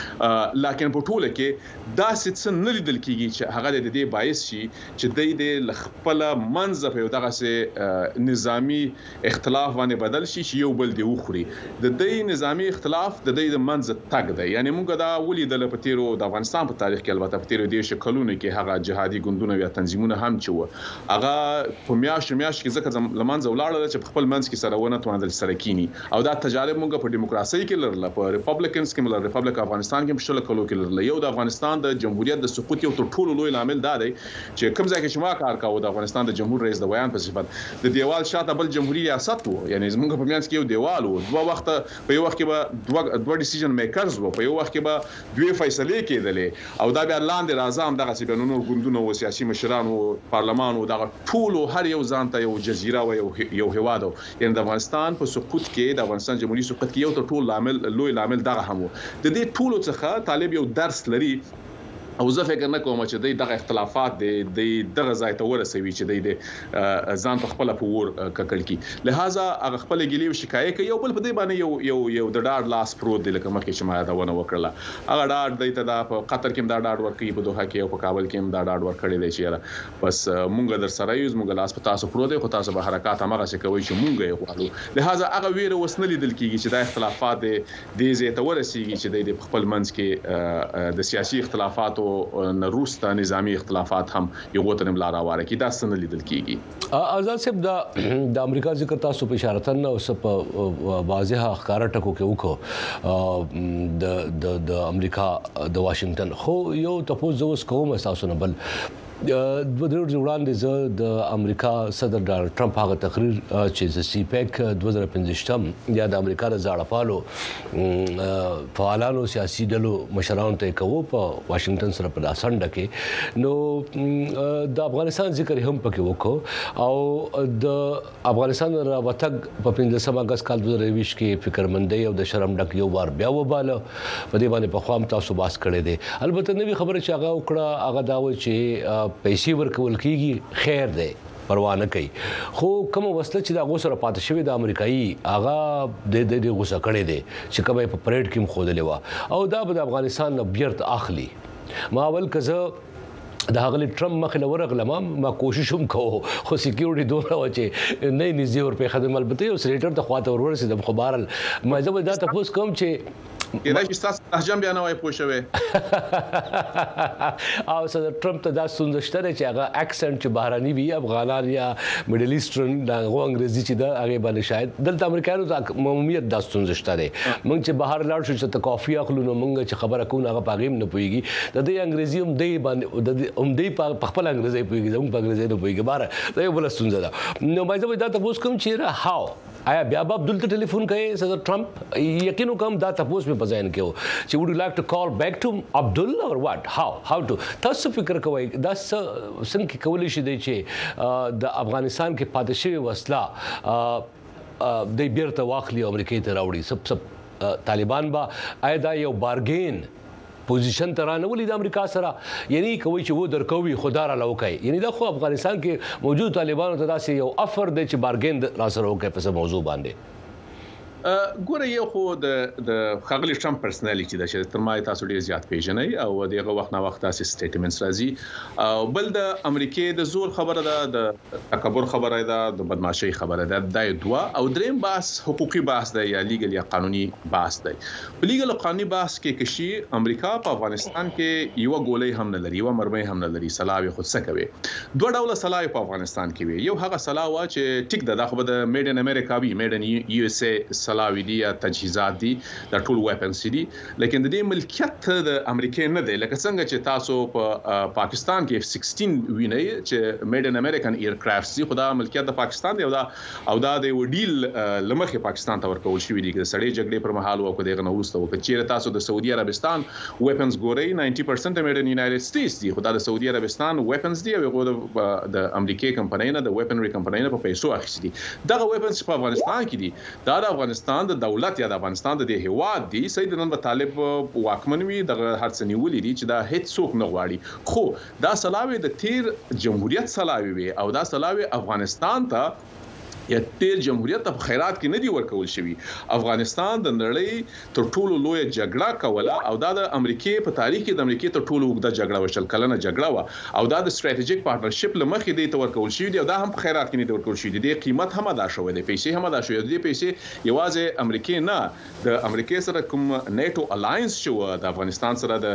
لکه په ټوله کې دا څه نه لیدل کیږي چې هغه د دې باعث شي چې د خپل منځ په یو دغه سه نظامی اختلاف باندې بدل شي چې یو بل دی وخوري. د دې نظامی اختلاف د دې منځ تګ دی. یعنی موږ دا ولیدل په تیرو د افغانستان په تاریخ کې، البته په تیرو د شکلونو کې هغه جهادي ګوندونه یا تنظیمونه هم چې و هغه په میاشت کې ځکه لمنځه ولاړل چې خپل منځ کې سره ونه توانل سره کینی. او دا تجارب موږ په دیموکراسي کې لرل، په ریپبلیکنز کې لرل، ریپبلیک افغانستان کې مشل کلو کې لرل. یو د افغانستان د جمهوریت د سقوط یو تر ټولو لوی عامل دا دی چې کوم ځای کې شما کار کاوه د افغانستان د جمهور رئیس د بیان په صفت د دیوال شاته بل جمهوریت ریاست وو. یعنی زموږ په میانس کې یو دیوال وو، دوه وخت په یو وخت کې به دوه ډیسیژن میکرز وو، په یو وخت کې به دوه فیصله کېدلې، او دا بیا لاندې راځم دغه چې بنونو ګوندونو او سیاسي مشران او پارلمان او دغه ټولو هر یو ځان ته یو جزیره او یو هواد. یعنی د افغانستان په سقوط کې، د افغانستان جمهوریت سقوط کې یو تر ټولو عامل لوی عامل دغه هم وو. د دې ټولو څخه طالب یو درس لري، او زه فکر نه کوم چې دغه اختلافات د دغه ځای ته ورسوي چې د ځان په خپل پور ککړ کی. لہذا هغه خپل ګلیو شکایت کوي، یو بل په دې باندې یو د ډاډ لاس پروت دی، لکه مخکې چې ما دا ونه وکړه. هغه ډاډ دی ته دا په قطر کې دا ډاډ ورکړي، په دوحه کې او په کابل کې دا ډاډ ورکړي دی چې بس مونږ در سره یو، مونږ لاس په تاسو پروت دی، خو تاسو به حرکت هغه څه کوي چې مونږ یې غواړو. لہذا هغه ویره وسنه لیدل کیږي چې دا اختلافات د دې ته ورسیږي چې د خپل منځ کې د سیاسي اختلافاتو نه روسته نظامی اختلافات هم یو غوتنم لار اواره کی. دا څنګه لیدل کیږي؟ آزاد صاحب د امریکا ذکر تاسو په اشارتن او سپ واضحه ښکارا ټکو کې وکړو د امریکا د واشنگټن. خو یو تاسو زوس کوم تاسو نه بل دوه ورځې وړاندې زه د امریکا صدر ډانلډ ټرمپ هغه تقریر چې د سی پیک 2015 یا د امریکا د زاړه فعالانو سیاسي ډلو مشرانو ته کوو په واشنگټن سره په لاسنډه کې، نو د افغانستان ذکر هم پکې وکړو، او د افغانستان راوتګ په 15 اگست کال 2020 کې فکرمندۍ او د شرم ډک یو بار بیا وباله. په دې باندې په خوام تاسو باس کړی دی. البته نوې خبره چې هغه وکړه هغه دا و چې پیسې ورکول کیږي، خیر دی، پروا نه کوي. خو کوم وسله چې دا غوسه را پاتې شوی د امریکایي هغه د غوسه کړي دي چې کومه په پریډ کې مخودلې و، او دا به د افغانستان نه بیرته اخلي. ما اول کزه د هغه ټرمپ مخ له ورغلم، ما کوشش هم کوو، خو سکیورټي دوه و چې نه نږدې ور په خدمت. البته یو سېنیټر ته خواته ورسېدم، خو بهرحال ما زه دا تاسو کوم چې کله چې تاسو تهجم بیا نه وای پوښوي او صدر ټرمپ ته دا ستونزشته چې هغه اکسنټ چې بهراني وي افغانان یا میډل ایسټرن دا انګریزي چې دا هغه باندې شاید دلته امریکایانو د عمومیت دا ستونزشته دي موږ چې بهر لاړ شو چې کافي اخلو نو موږ چې خبره کوو هغه پاغیم نه پويږي د دې انګریزي هم دی باندې هم دی په خپل انګریزي پويږي زموږ په انګریزي نه پويږي بار دا یو بل ستونزه ده نو مې دا تاسو کوم چې هاو آیا بیا به عبدل ته ټلیفون کوي صدر ټرمپ یقینو کوم دا تاسو په ځین کې و چې would you like to call back to عبدل or what how to تاسو فکر کوئ دا څنګه کولی شي چې د افغانستان کې پاتې شوی وسله د بیرته واخلي امریکای ته راوړي سب طالبان با آیا دا یو بارګین پوزیشن ترانه ولې د امریکا سره یعنی کوي چې و درکوي خدا را لوکای یعنی دا خو افغانستان کې موجود طالبانو ته داسې یو افر دی چې بارګین را سره وکړي په موضوع باندې ګوره یو خو د خغلی ټرمپ پرسنالټی د چې تر ما تاسو ډیر زیات پیژنئ او دغه وخت نه وخت تاسو سټیټمنټس راځي او بل د امریکای د زور خبره ده د تکبر خبره ده د بدمعشي خبره ده د دوا او دریم بحث حقوقي بحث ده یا لیګل یا قانوني بحث ده په لیګل او قانوني بحث کې کشي امریکا په افغانستان کې یو ګولې هم نه لري یو مرمۍ هم نه لري سلاوي خود څه کوي دوه ډول سلاوي په افغانستان کې وي یو هغه سلاوه چې ټیک ده د خو د میډ ان امریکا وی میډ ان یو اس ای سلاوي دي یا تجهیزات دي د ټول ویپنز دي لیکن د دې ملکیت د امریکا نه دی لکه څنګه چې تاسو په پاکستان کې F16 وینئ چې میډ ان امریکن ایرکرافټس دي خدا ملکیت د پاکستان دی او دا د وډیل لمخې پاکستان ته ورکول شوی دی د سړې جګړې پر مهال او دغه نو وروسته او چې تاسو د سعودي عربستان ویپنز ګورئ 90% میډ ان یونایټډ سټیټس دي خدا د سعودي عربستان ویپنز دي او د امریکای کمپنۍ نه د ویپنری کمپنۍ نه په پیسو اخیستي دي دغه ویپنز په افغانستان کې دي دا د افغانستان د دولت یا د افغانستان د هیواد دي سید نن په طالب واکمن وي د هرڅنی ولې دي چې دا هیڅ څوک نه غواړي خو دا سلاوي د تیر جمهوریت سلاوي وي او دا سلاوي افغانستان ته یا تیر جمهوریت په خیرات کې نه دی ورکول شوی افغانستان د نړۍ تر ټولو لوی جګړه کوله او دا د امریکای په تاریخ کې د امریکای تر ټولو وګړه جګړه وشل کلنه جګړه و او دا د ستراتیژیک پارتنرشپ لمخې دی ته ورکول شوی دی او دا هم په خیرات کې نه دی ورکول شوی دی د قیمت هم ادا شوی دی پیسې هم ادا شوی دی پیسې یوازې امریکای نه د امریکای سره کوم نیټو الاینس شو د افغانستان سره د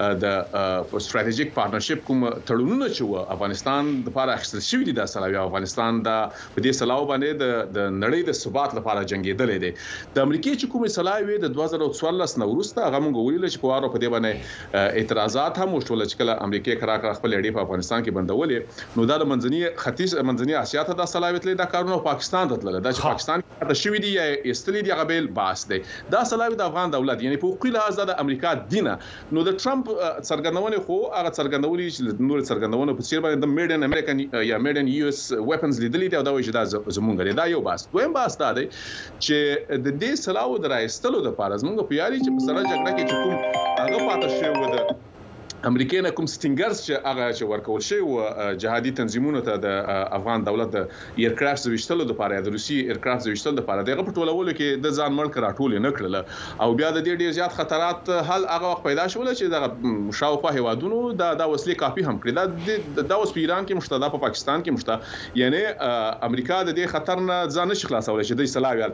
ستراتیژیک پارتنرشپ کوم تړونونه شو افغانستان لپاره اخیستل شوی دی د سلاوي افغانستان د دې سلاو د نړۍ د ثبات لپاره جنگیدلې دي د امریکای چې کومه سلاوي د 2014 نو وروسته هغه موږ ویل چې کوارو په دې باندې اعتراضات هم وشول چې کله امریکای خپل اړې په افغانستان کې بندولې نو دا د منځني ختیځ منځني اسیا ته د سلاوي تل د کارونو پاکستان ته تلل دا چې پاکستان د شوی دی استلی دی غبل باس دی دا سلاوي د افغان دولت یعنی په حقوقي لحاظ د امریکا دینه نو د ټرمپ څرګندونه خو هغه څرګندولې چې نور څرګندونه په څیر باندې د میډ ان امریکن یا میډ ان یو اس ویپنز لیدلې دی او دا وایي چې دا زموږ دا یو باس دویم باس دا دی چې د دې سلاو د راستلو د پاره زموږ په یاري چې په سره جګړه کې چې کوم هغه پاتې شوی و د امریکای نه کوم سټینګرز چې هغه چې ورکول شي او جهادي تنظیمونو ته د افغان دولت د ایرکرافټ وشتلو لپاره د روسي ایرکرافټ وشتلو لپاره دغه په ټولولو کې د ځان ملک راټول نه کړل او بیا د دې ډیر زیات خطرات حل هغه وخت پیدا شول چې د شاوخوا هیوادونو د وسلې کاپی هم کړی دا اوس په ایران کې مشته په پاکستان کې مشته یعنی امریکا د دې خطر نه ځان نشي خلاصول چې د سلاوي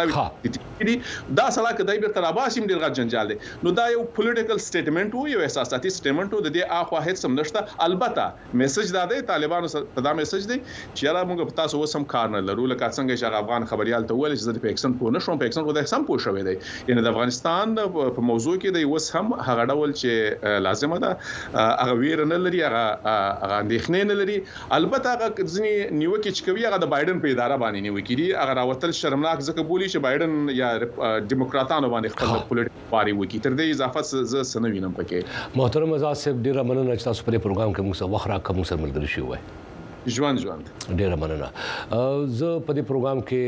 دا سلا کې دای بیرته راباسیم ډیر غټ جنجال دی نو دا یو پولیټیکل سټیټمنټ وو یو احساساتي سټیټمنټ د دې اخوا هیڅ هم نشته البته میسج دا دی طالبانو ته دا میسج دی چې را موږ په تاسو وسم کار نه لرو لکه څنګه چې افغان خبريال ته ویل چې د پیکسن په نشم پیکسن په سم پوه شوې دی یعنی د افغانستان په موضوع کې د وس هم هغه ډول چې لازمه ده هغه ویر نه لري هغه اندېښنې نه لري البته هغه ځنی نیوکه چې کوي هغه د بایدن په اداره باندې نیوکې دي هغه راوتل شرمناک ځکه بولی چې بایدن یا دیموکراتانو باندې خپل پولیټیکل پاري وکړي تر دې اضافه ز سنوینم پکې محترم آزاد صاحب ډیره مننه چې تاسو په پروګرام کې موږ سره وخت راکړو سره ملګری شوی ژوند ډیره مننه زه په دې پروګرام کې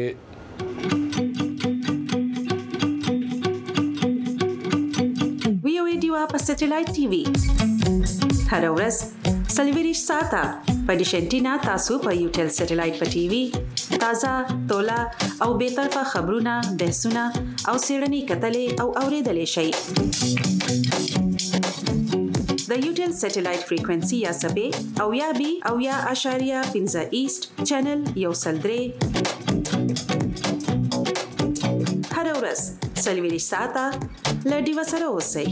ویو ایډیو په سټلایټ ټي وي هر ورځ سلویریش ساته په ډیشنټینا تاسو په یوټل سټلایټ په ټي وي تازه تولا او به طرفه خبرونه بحثونه او سیړنی کتلې او اوریدلې شي د یوټل سټلایټ فریکوئنسي یا سبې او یا بي او یا اشاریه 15 ایست چینل یو سلدري هر ورځ سلویریش ساعته له ډیوه سره اوسئ.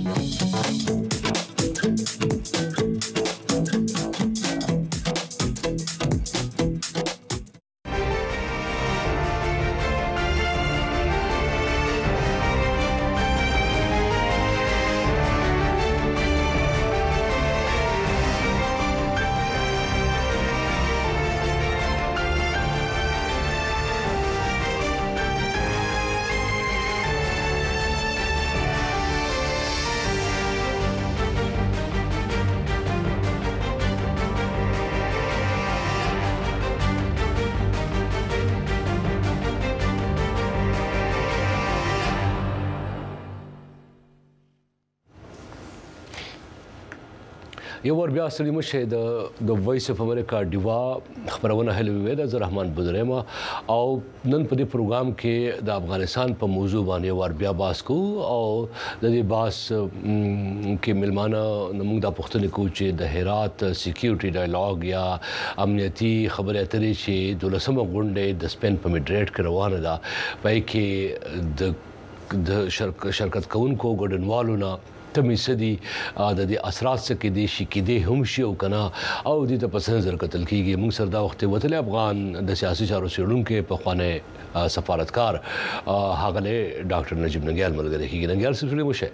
یو ور بیا سړي مشه د وایس اف امریکا ډیوا خبرونه هلوي د رحمان بودریم او نن په دې پروګرام کې د افغانستان په موضوع باندې ور بیا باس کو او د دې باس کې ملمانه موږ د پښتنو کو چې د هرات سکیورټي ډایلاګ یا امنیتي خبرې اترې چې 12مه غونډه د سپین په میډریټ کې روانه ده پای کې د شرکت کوونکو ګډنوالو نه تمې سدي د دې اثرات څخه د شي کې د هم شي او کنا او د پس نظر قتل کیږي موږ سره دا وخت وتل افغان د سیاسي چارو سیړونکو په خوانه سفارتکار هغه ډاکټر نجیب ننګیال ملګری کیږي. ننګیال سره مشه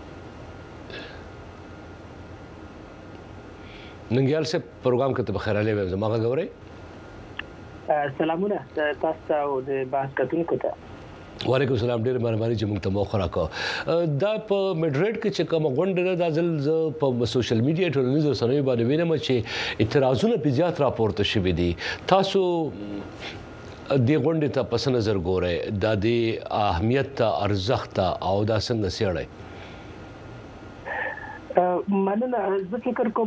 ننګیال سے پروګرام کې ته بخیر علي زماغه غوړې سلامونه تاسو او د باس کتونکو ته. وعلیکم السلام. ډېر مهرباني چې موږ ته موخه راکړه. دا په میډریټ کې چې کوم غونډه ده د ځل په سوشل میډیا ټولنیزو رسنیو باندې وینم چې اعتراضونه په زیات راپورته شوي دي. تاسو د غونډې ته پس نظر ګورئ د دې اهمیت ارزښت او دا څنګه سیړئ؟ مننه. زه فکر کوم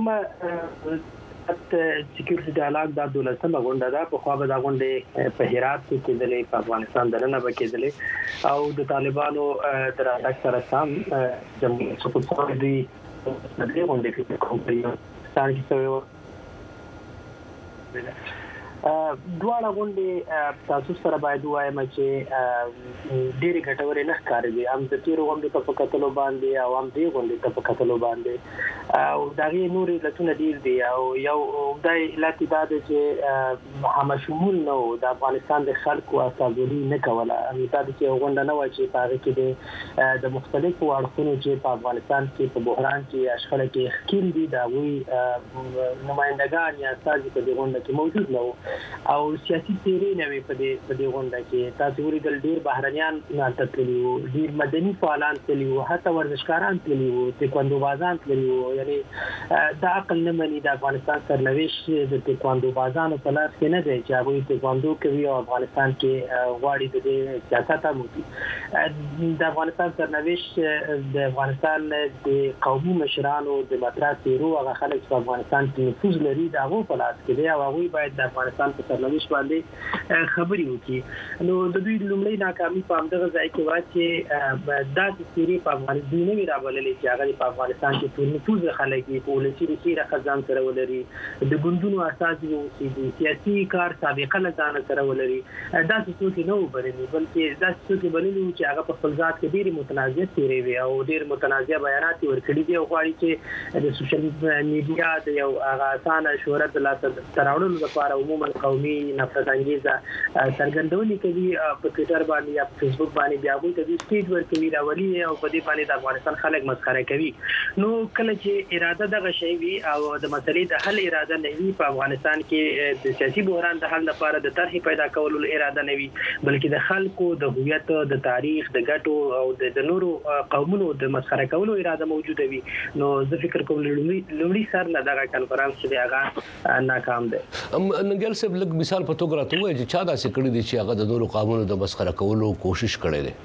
سکیورټي ډایلاګ د 12مه غونډه ده. په خو به دا غونډه په هرات کې کېدلې، په افغانستان دننه به کېدلې او د طالبانو د راتګ سره سم جمهوریت سقوط دی د دې غونډې کې کوم ستان کې څه دواړه غونډې تاسو سره باید وایم چې ډېری ګټورې نه ښکارېدې. هم د تیرو غونډو ته په کتلو باندې او هم دې غونډې ته په کتلو باندې او د هغې نورې علتونه ډېر دي او یو دا علت دا دی چې همشمول نه و. د افغانستان د خلکو استازولي نه کوله. دا د چې غونډه نه وه چې په هغې کې د مختلفو اړخونو چې په افغانستان کې په بحران کې یا شخړه کې ښکېل دي د هغوی نمایندګان یا استازي په دې غونډه کې موجود نه و او سیاسي څېرې نه وې په دې غونډه کې. تاسو ولیدل ډېر بهرنیان هلته تللي وو، ډېر مدني فعالان تللي وو، حتی ورزشکاران تللي وو، تکواندوبازان تللي وو. یعنې دا عقل نه مني د افغانستان سرنوشت د تکواندوبازانو په لاس کې نه دی چې هغوی تکواندو کوي او افغانستان کې غواړي د دې سیاست هم وکړي. د افغانستان سرنوشت د افغانستان د قومي مشرانو د مطرح څېرو هغه خلک چې په افغانستان کې نفوذ لري د هغو په لاس کې دی او هغوی باید د افغانستان په سرنوشت باندې خبرې وکړي. نو د دوی لومړی ناکامي په همدغه ځای کې وه چې داسې څېرې په افغانستان دوی نه وي رابللې چې هغه په افغانستان کې ټول نفوذ خلک وي، په ولسي ریښې ځان سره ولري، د ګوندونو استازي واوسېږي، سیاسي کار سابقه له ځانه سره ولري. داسې څوک نه وو بللي، بلکې داسې څوک بللي وو چې هغه په خپل ذات کې ډېرې متنازعه څېرې وي او ډېر متنازعه بیانات یې ورکړي دي او غواړي چې د سوشل میډیا د یو هغه اسانه شهرت د لاسه راوړلو لپاره عموما قومي نفرت انګیزه څرګندونې کوي په ټویټر باندې یا په فیسبوک باندې بیا هغوی ته دوی سټیج ورکوي راولي او په دې باندې د افغانستان خلک مسخره کوي. نو کله چې اراده دغه شی وي او د مسلې د حل اراده نه وي په افغانستان کې د سیاسي بحران د حل لپاره د طرحې پیدا کولو اراده نه وي بلکې د خلکو د هویت، د تاریخ، د ګټو او د نورو قومونو د مسخره کولو اراده موجوده وي. نو زه فکر کوم لومړي سر نه دغه کنفرانس چې هغه ناکام دی. ننګیال صاحب لږ مثال په توګه راته ووایئ چې چا داسې کړي دي چې هغه د نورو قومونو د مسخره کولو کوشش کړی دی؟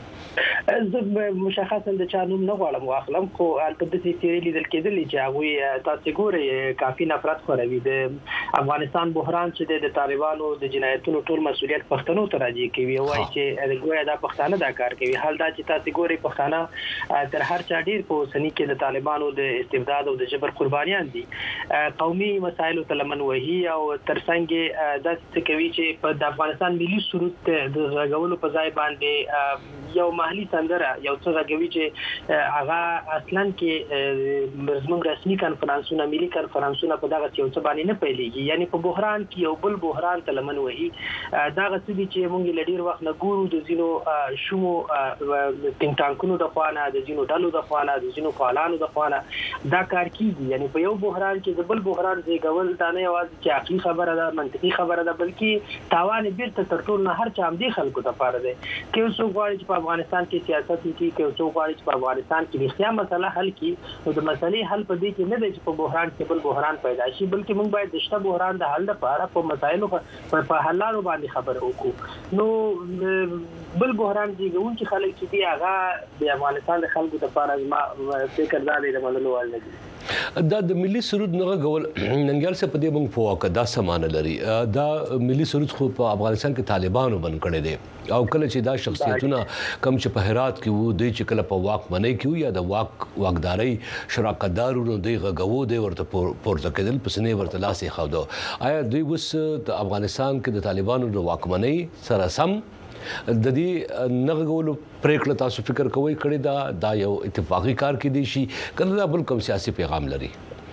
زه مشخصا د چا نوم نه غواړم واخلم خو هلته داسې څېرې لیدل کېدلې چې هغوی تاسې ګورئ کافي نفرت خوروي. د افغانستان بحران چې دی د طالبانو د جنایتونو ټول مسؤلیت پښتنو ته راجع کوي او وایي چې ګویا دا پښتانه دا کار کوي. حال دا چې تاسې ګورئ پښتانه تر هر چا ډېر په اوسني کې د طالبانو د استبداد او د جبر قربانیان دي. قومي مسایلو ته لمن وهي او تر څنګ داسې څه کوي چې د افغانستان ملي سرود د غږولو په ځای باندې یو محلي سندره یو څه غوي چې هغه اصلا کې زموږ رسمي کانفرنسونه ملي کانفرنسونه په دغه یو څه باندې نه پیلېږي یعنی په بحران کې یو بل بحران ته لمن وهي دغه څه دي چې موږ لډیر وخت نه ګورو د زینو شومو تینګ ټانکونو د خوانه د زینو ډلو د خوانه د زینو فعالانو د خوانه دا کار کیږي یعنی په یو بحران کې د بل بحران زیږول دا نه یوازې چې عقلي خبره ده منطقي خبره ده بلکې تاوان بیرته تر ټولو نه هر چا هم دي خلکو ته پاره ده کې اوس غواړي چې په افغانستان کې سیاست وکړي کې اوس غواړي چې په افغانستان کې رښتیا مسله حل کړي نو د مسلې حل په دې کې نه دی چې په بحران کې بل بحران پیدا شي بلکې موږ باید د شته بحران د حل لپاره په مسایلو په حلالو باندې خبره وکړو نو بل بحران دیګون چې خلک چې دی هغه د افغانستان د خلکو لپاره ما فکر دا دی د منلو وړ نه دي دا د ملي سرود نه غول ننګیال څخه په دې موږ فواکه دا سامان لري دا ملي سرود خو په افغانستان کې طالبانو بن کړي دي او کله چې دا شخصیتونه کم چې په هرات کې وو دوی چې کله په واک منې کې یا د واکداري شراکتدارونو دی غغو دی ورته پورته کېدل پسنې ورته لاسې خاودو آیا دوی وس د افغانستان کې د طالبانو د واک منې سره سم د دې نغغولو پریکړه تاسو فکر کوئ کړی دا یو اتفاقی کار کې دي شي کله بل کوم سیاسي پیغام لري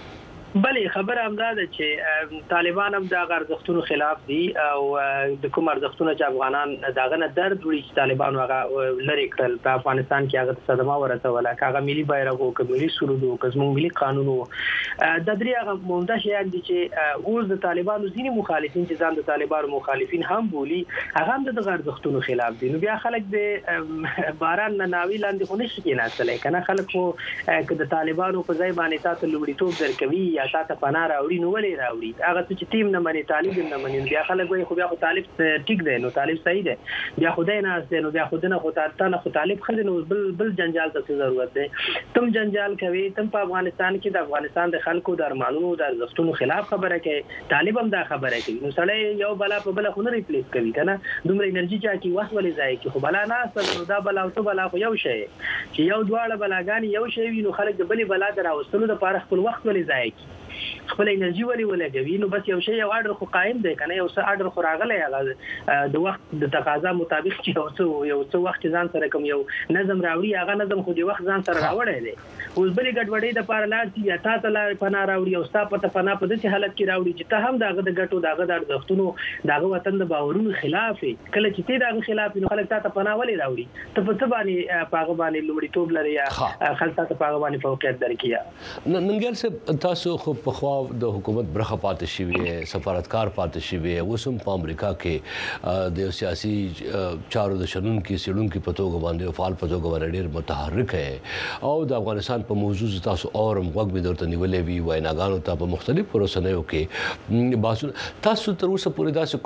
بلې خبره هم دا ده چې طالبان هم د ارزښتونو خلاف دي او د کوم ارزښتونو چې افغانان داغه نه درد وړي چې طالبان هغه لری کړل په افغانستان کې هغه صدمه ورسوله هغه ملي بیرغ او ملي سرود او زموږ ملي قانون د درې هغه مونږه شیان دي چې اوس د طالبانو ځینې مخالفین چې ځان د طالبانو مخالفین هم بولي هغه هم د ارزښتونو خلاف دي نو بیا خلک د باران نه ناوی لاندې خو نشي کېناستلی کنه خلک خو د طالبانو په ځای باندې تاسو لومړیتوب درکوي تاسو پناه راوړي نو ولې راوړي هغه چې ټیم نه مني طالب نه مني بیا خلک وایي خو بیا خو طالب ټیک دی نو طالب صحیح دی بیا خدای نه است نو بیا خدای نه خو طالب خل نو بل جنجال ته ضرورت دی تم جنجال کوي تم په افغانستان کې د افغانستان د خلکو د ارمانونو د ارزښتونو خلاف خبره کوي طالب هم دا خبره کوي نو سړی یو بلا په بل خو نه ریپلیس کوي کنه دومره انرژي چا کی وخت ولې ځای کی خو بلا نه است نو دا بلا او ته بلا خو یو شی چې یو دواړه بلاګانی یو شی وي نو خلک د بلې بلا دراوستلو د پاره خپل وخت ولې ځای کی خپل انرژي ولګوي نو بس یو شی یو اډر خو قائم دی کنه یو څه اډر خو راغلی هغه د وخت د تقاضا مطابق چې یو څه وخت ځان سره کوم یو نظم راوړي هغه نظم خو د وخت ځان سره راوړی دی اوس بلې ګډوډۍ د پاره لاړ یا تا ته لار پناه راوړي او ستا په پناه په دې حالت کې راوړي چې ته هم داغه د ګټو داغه د ارزښتونو داغه وطن د باورونو خلاف کله چې ته داغه خلاف نو خلک تا ته پناه ولې راوړي ته په څه باندې پاغه باندې لومړیتوب لري یا خلک تا ته پاغه باندې فوقیت درکیا ننګیال صاحب تاسو خو په خوا د حکومت برخه پاتې شوی سفارتکار پاتې شوی وسم په امریکا کې د سیاسي چارو د شنن کې سړون کې پتوګ باندې فعال پتوګ باندې ډېر متحرک ہے او د افغانستان په موضوع تاسو اور موږ به درته نیولې وی ویناګانو ته په مختلفو رسنیو کې باسو تاسو تر اوسه پورې داسې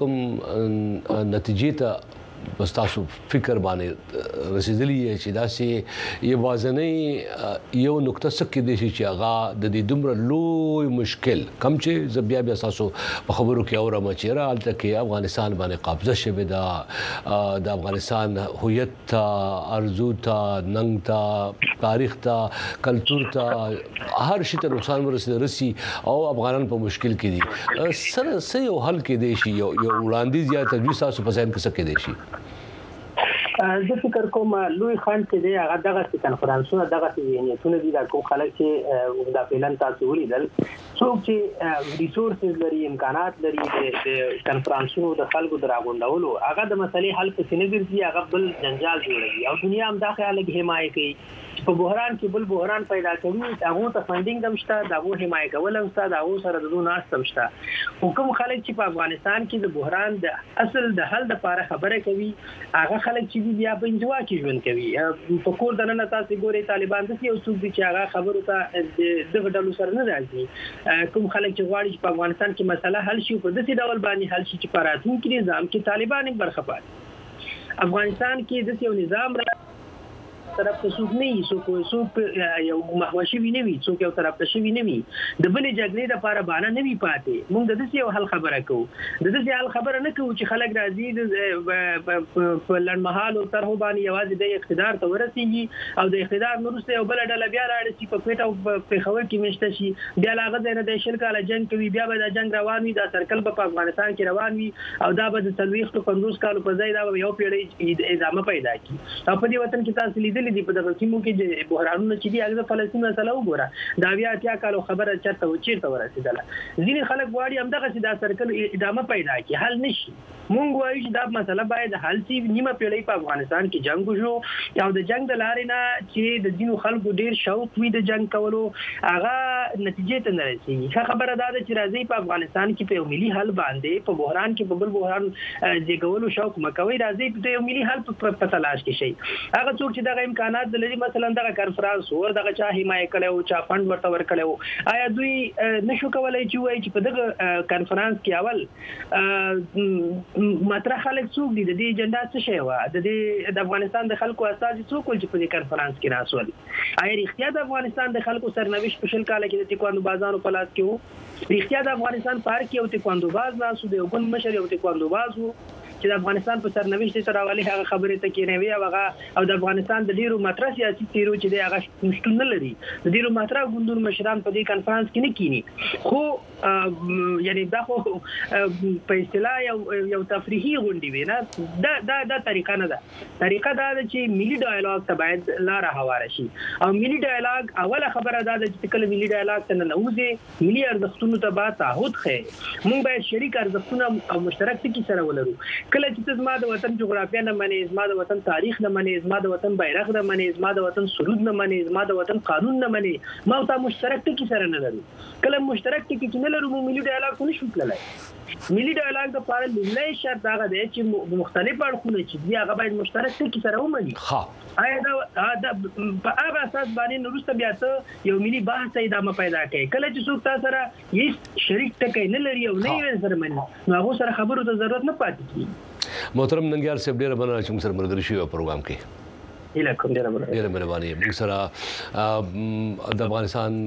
کوم نتیجې ته بس تاسو فکر باندې رسیدلی چې داسې یو وازنې یو نقطه سکه دي چې هغه د دې دومره لوی مشکل کم چې بیا تاسو په خبرو کې اورم چې راځي کې افغانستان باندې قبضه شوه د افغانستان هویت ته ارزو ته ننګ ته تاریخ ته کلچر ته هر شي ته نقصان ورسي او افغانان په مشکل کې دي سره یو حل کې دي شي یو وړاندیز یا تجویز تاسو په ځین کې سکه دي شي زه فکر کوم لوی خان کې دی هغه دغه کانفرنسونه دغه ذهنیتونه دي د کوم خلک چې د پلان تاسو ولیدل څوک چې ریسورسز لري امکانات لري د کانفرنسونو د خلکو دراغونډولو هغه د مسلې حل په سینې ګرځي هغه بل جنجال جوړوي او دنیا هم دا خیال کې حمایت کوي په بحران کې بل بحران پیدا کوي هغه ته فندینګ هم شته دا وو حمایت کول هم شته دا وو سره د دوه ناس هم شته حکومت خلک چې په افغانستان کې د بحران د اصل د حل لپاره خبره کوي هغه خلک چې بیا په انزوا کې ژوند کوي په کور د نن تاسو ګوري طالبان د یو څوک چې هغه خبرو ته د ډلو سره نه راځي کوم خلک چې غواړي چې په افغانستان کې مسله حل شي په داسې ډول باندې حل شي چې په راتلونکي نظام کې طالبان برخه پات افغانستان کې د یو نظام طرف ته څوک نه وي څوک یو محوشي وي نه وي څوک یو طرف ته شوي نه وي د بلې جګړې لپاره بهانه نه وي پاتې موږ د دې یو حل خبره کوو د دې حل خبره نه کوو چې خلک راځي په لړمحال او طرحو باندې یوازې د اقتدار ته ورسیږي او د اقتدار وروسته یو بل ډله بیا راړي چې په پیټه او په خبر کې مشته شي بیا لاغه ځای د شل کاله جنگ کوي بیا به د جنگ روان وي دا سرکل په افغانستان کې روان وي او دا به د 50 کالو په ځای دا یو پیړۍ ادامه پیدا کړي او په دې وطن کې تاسو لیدلې دي په دغه سیمو کې چې بحرانونه چې دي هغه د فلسطین مسله وګوره دا بیا اتیا کالو خبره چرته ورسېدله ځینې خلک غواړي همدغه چې دا سرکل ادامه پیدا کړي حل نشي مونږ وایو چې دا مسله باید حل شي نیمه پیړۍ په افغانستان کې جنگ وشو او د جنگ د لارې نه چې د ځینو خلکو ډیر شوق وي د جنگ کولو هغه نتیجې ته نه رسېږي ښه خبره دا ده چې راځي په افغانستان کې په یو ملي حل باندې په بحران کې په بل بحران زیږولو شوق مکوئ راځي په یو ملي حل په تلاش کې شي هغه څوک چې دغه امکانات لري مثلا دغه کانفرنس او دغه چا حمایت کړو چا فند ورته ورکړو آیا دوی نشو کولای چې وایي چې په دغه کانفرنس کې اول مطرح خلک څوک دي د دې اجنډا څه شی و د افغانستان د خلکو اساس څوک چې په دې کانفرنس کې راسول آیا رښتیا د افغانستان د خلکو سرنوشت په شل کال کې د تکواندو بازانو په لاس کې وو رښتیا د افغانستان پارک یو تکواندو باز ناسو د یو ګوند مشر یو تکواندو باز وو چې د افغانستان په سرنوشت سره والی هغه خبرې ته کې نه وی او د افغانستان د ډیرو مطرح سیاسي تیرو چې د هغه مشکل نه لري د ډیرو مطرح ګوندونو مشران په دې کانفرنس کې نه کینی خو یعنی دا خو په اصطلاح یو تفریحي غونډه وي نه دا طریقه نه ده طریقه دا ده چې ملي ډایالوګ ته باید لار هواره شي او ملي ډایالوګ اوله خبره دا ده چې کله ملي ډایالوګ ته نه وځي ملي ارزښتونو ته به تعهد خې موږ باید شریک ارزښتونه او مشترک ټکي سره ولرو کله چې زما د وطن جغرافیه نه منې زما د وطن تاریخ نه منې زما د وطن بیرغ نه منې زما د وطن سرود نه منې زما د وطن قانون نه منې ما تا مشترک ټکی سره نه لرو کله مشترک ټکی چې نه لرو ملي ډایالوګ نشو تللی ملي ډایالوګ لپاره لومړی شرط هغه دی چې مختلف اړخونه چې دی هغه باید مشترک ټکی سره ومني آیا دا په هغه اساس باندې وروسته بیا ته یو ملي بحث ادامه پیدا کوي کله چې څوک تاسو سره هیڅ شریک ټکی نه لري او نه یې سره مني نو هغه سره خبرو ته ضرورت نه پاتې کیږي محترم ننګیال صاحب ډیره مننه چې موږ سره ملګري شوي په پروګرام کې ډیره مهرباني موږ سره د افغانستان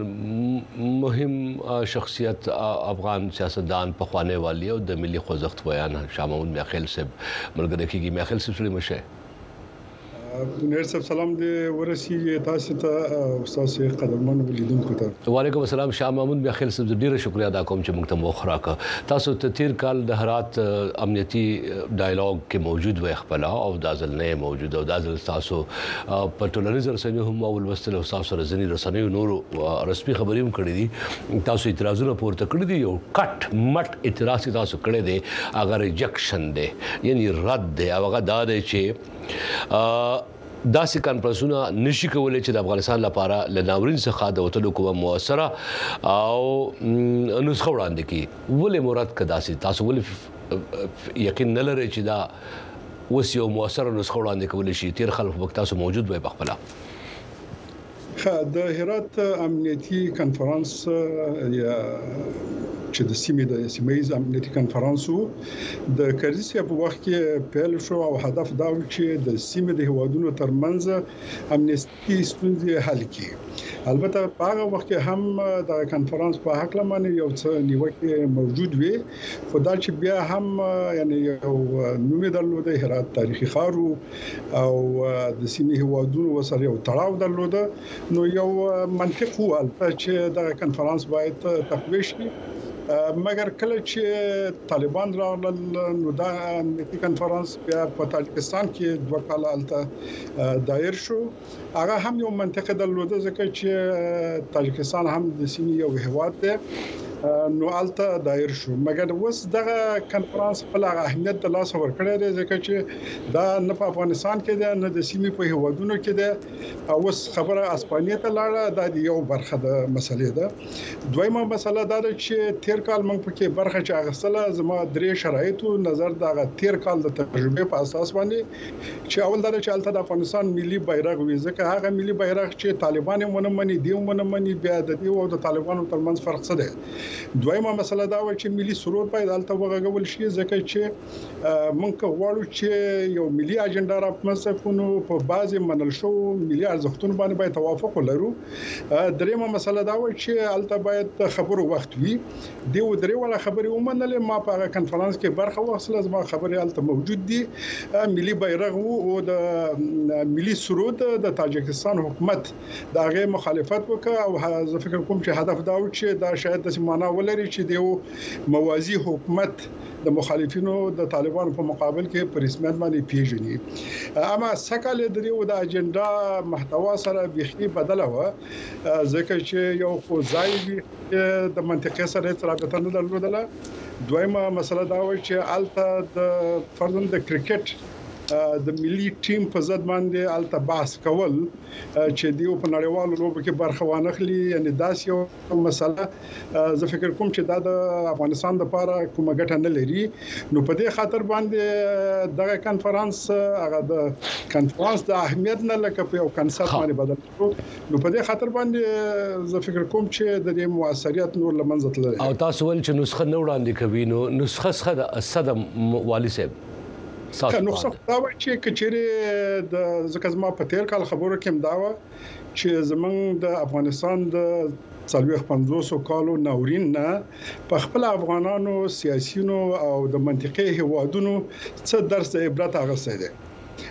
مهم شخصیت افغان سیاستدان پخوانی والی او د ملي خوځښت بیان شاه محمود میاخیل صاحب ملګری کیږي میاخیل صاحب سره مشه نیر صاحب سلام دې ورسیږي تاسو ته استاد قدرمن ولیدونکو ته وعلیکم السلام شاه محمود میاخیل صاحب ډیره شکریا ادا کوم چې موږ ته موخه راکړه تاسو ته تیر کال د هرات امنیتي ډایالوګ کې موجود وای خپل او د ځل نه موجود او د ځل تاسو په ټولنیز رسنیو هم او ولوستل او تاسو رسنی رسنیو نور رسمي خبرې هم کړې دي تاسو اعتراضونه پورته کړی دي یو کټ مټ اعتراض تاسو کړی دی هغه ریجکشن دی یعنی رد دی او هغه دا دی چې داسې کانفرنسونه نشي کولای چې د افغانستان لپاره لناورین څخه د وټلو کومه موثره او نسخه وړاندې کی ولې مراد کداسې تاسو ولې یقین نه لرئ چې دا اوس یو موثره نسخه وړاندې کولای شي تیر خلک وخت تاسو موجود وي په خپل د هرات امنیتي کانفرنس یا چې د سیمې امنیتي کانفرنس د کریزې په وخت کې پیل شو او هدف دا و چې د سیمې د هوادونو ترمنځ امنیتي ستونزې حل کړي البته په هغه وخت کې هم د کانفرنس په حق لمنه یو څه نیوکه موجود وي خو دا چې بیا هم یعنی یو نوم درلود هرات تاریخي ښار او د سیمې هوادونو سره یو تړاو درلود نو یو منطق وو چې د کانفرنس باید تقویه شي مګر کله چې طالبان راغلل نو دا امنیتي کانفرنس بیا په تاجکستان کې 2 کال الته دایر شو هغه هم یو منطقه درلوده ځکه چې تاجکستان هم د سیمې یو هیواد دی نو الته دایر شو مګر اوس دغه کانفرنس په لاره اهمیت د لاس ورکړی دی ځکه چې دا نه په افغانستان کې دی نه د سیمې په هیوادونو کې دی اوس خبره اسپانیا ته لاړه دا یو برخه د مسلې ده دویمه مسله دا ده چې تیر کال موږ پکې برخه چې اغستله زما درې شرایطو نظر د تیر کال د تجربه په اساس باندې چې اول دا چې الته د افغانستان ملي بیرغ وي ځکه هغه ملي بیرغ چې طالبان یې ونه مني دی ونه مني بیا د دې او د طالبانو ترمنځ فرق څه دی دویمه مسله دا و چې ملي سرود باید الته وغږول شي ځکه چې موږ غواړو چې یو ملي اجنډا راپمنځ کونو په بعضي منل شو ملي ارزښتونو باندې باید توافق ولرو. دریمه مسله دا و چې الته باید خبرو وخت وي دی و درې ولا خبري ومنل ما په کنفرانس کې برخه واخیسله زما خبري الته موجود دي ملي بیرغ او د ملي سرود د تاجکستان حکومت دغه مخالفت وکړه او زه فکر کوم چې هدف دا و چې دا شاید د معنا ولري چې د موازی حکومت د مخالفینو د طالبانو په مقابل کې په رسمیت باندې پیژني اما سکهاله د یو د اجنډا محتوا سره بيخي بدله و ځکه چې یو خو ځای د منطقې سره رابطه نه درلودله. دویمه مسله دا و چې الته د فرضاً د کرکټ د ملي ټیم په ضد باندې الته بحث کول چې دیو په نړیوالو لوبو کې برخه وانخلي یعنی داس یو مسله زه فکر کوم چې دا د افغانستان لپاره کومه ګټه نه لري. نو په دې خاطر باندې دغه کانفرنس هغه د کانفرنس د اهمیت نه لکه په یو کنسرت باندې بدل شو. نو په دې خاطر باندې زه فکر کوم چې د دې موثریت نور لمنځه تللی او تاسو ول چې نسخه نه وړاندې کوي نو نسخه د اسد والی صاحب نسخه دا و چې کچېره د ځکه زما په تیر کال خبرو کې مداوه چې زمونږ د افغانستان د 450 کالو ناورین نه په خپل افغانانو سیاسيونو او د منطقې هوادونو څه درس عبرت اغسته دي.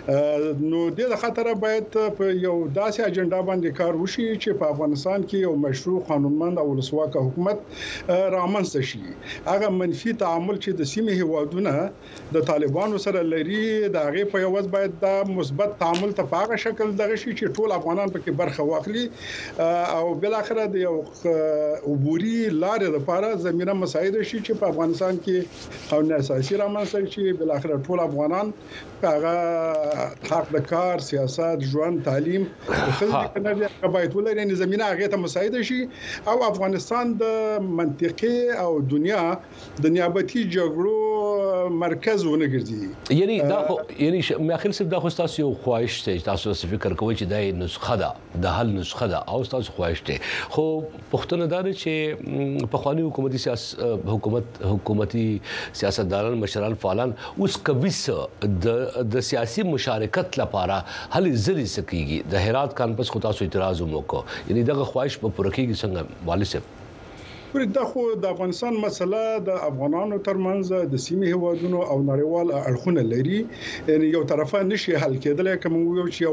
نو د خطر باید په یو داسې اجنډا باندې کار وشي چې په افغانستان کې یو مشروع قانونمند او ولسواک حکومت رامنځته شي. هغه منفي تعامل چې د سیمې هوادونه د طالبانو سره لري دا غي په یو وخت باید د مثبت تعامل ته په هغه شکل دغه شي چې ټول افغانان پکې برخه واخلي او بل اخره د یو عبوري لارې لپاره زمينه مساعده شي چې په افغانستان کې قانون اساسي رامنځته شي. بل اخره ټول افغانان هغه حق د کار سیاست ژوند تعلیم خلک نه باید ولري ان زمينه هغه ته مساعده شي او افغانستان د منطقې او دنیا د نیابتي جګړو مرکز ونه ګرځي. یعنی دا یعنی مې اخر څه د خوستاسو یو خواهش ته تاسو فکر کوئ چې دا نسخه ده د حل نسخه ده او تاسو خواهش ته خو پښتون دار چې په خواني حکومتي سیاستدانان مشران فعالان اوس کوي د سیاسي مشارکت لپاره هلي زري سکیږي. د هرات کانپس خو تاسو اعتراض وکړو یعنی دغه خواهش په پوره کېږي څنګه والي صاحب؟ دا خو د افغانستان مسله د افغانانو ترمنځ د سیمې هوادونو او نړیوال اړخونه لري یعنی یو طرفه نشي حل کېدل کوم یو چې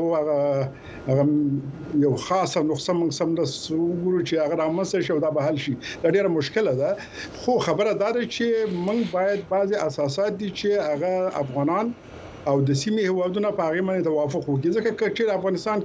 आवाज یو خاصه نقصه موږ سم د وګورو چې هغه رامنځته شي دا به حل شي. دا ډیره مشکله ده خو خبره دا ده چې موږ باید بعضي اساسات دي چې هغه افغانان او د سیمې هوادونو په هغه باندې توافق وکړي ځکه چې افغانستان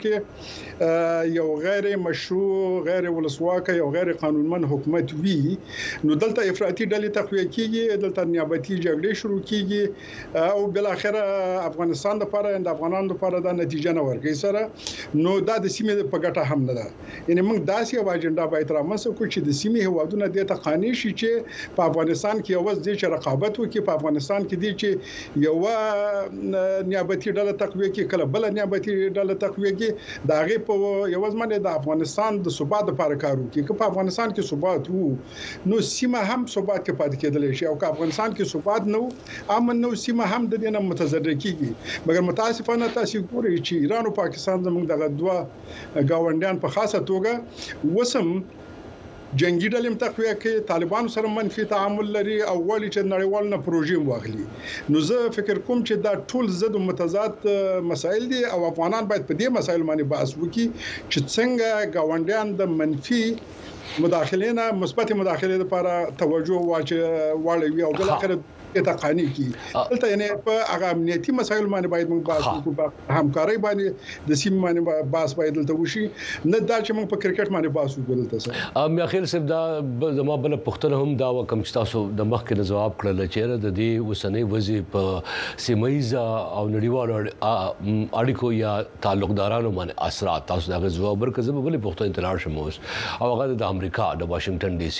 کې یو غیر مشروع غیر ولسواک یو غیر قانونمند حکومت وي نو دلته افراطي ډلې تقویه کیږي دلته نیابتي جګړې شروع کیږي او بل اخره افغانستان لپاره د افغانانو لپاره د نتیجه نه ورګي سره نو دا د سیمې په ګټه هم نه ده. یعنی موږ داسې یو اجنډا باید رامنځته کړو چې د سیمې هوادونو د تقانی شي چې په افغانستان کې یو ځای چې رقابت وکړي په افغانستان کې دي چې یو نیابتي ډله تقویه کې کله بل نیابتي ډله تقویه کې دا غي په یو ځمانه د افغانستان د ثبات لپاره کار وکړي چې په افغانستان کې ثبات وو نو سیمه هم ثبات کې پاتې کېدل شي او په افغانستان کې ثبات نو امن نو سیمه هم د دې نه متضرر کیږي. مګر متاسفانه تاسو ګورئ چې ایران او پاکستان زموږ دغه دوه گاونډیان په خاصه توګه وسم جنگي ډلې متقویه کې طالبان سره منفي تعامل لري او ولی چې نړیوال نه پروژې واغلي. نو زه فکر کوم چې دا ټول ضد او متضاد مسایل دي او افغانان باید په دې مسایل باندې بحث وکړي چې څنګه گاونډیان د منفي مداخلینه مثبت مداخله لپاره توجه واچوي او بل اخر تقانی کی دلته یعنی په هغه امنیتي مسایل باندې باید موږ بحث وکړو همکاري باندې د سیمې باندې بحث باید دلته وشي نه دا چې موږ په کرکټ باندې بحث وکړو دلته سره. مې اخر صاحب دا زما بل پښتنه هم دا وکم چې تاسو د مخ کې جواب کړل چې د دې وسنۍ وزي په سیمایزه او نړیوال اړیکو یا تعلقدارانو باندې اثرات تاسو دا جواب ورکړئ. زه به بل پښتون انتلار شموس او هغه د امریکا د واشنگټن ډي سي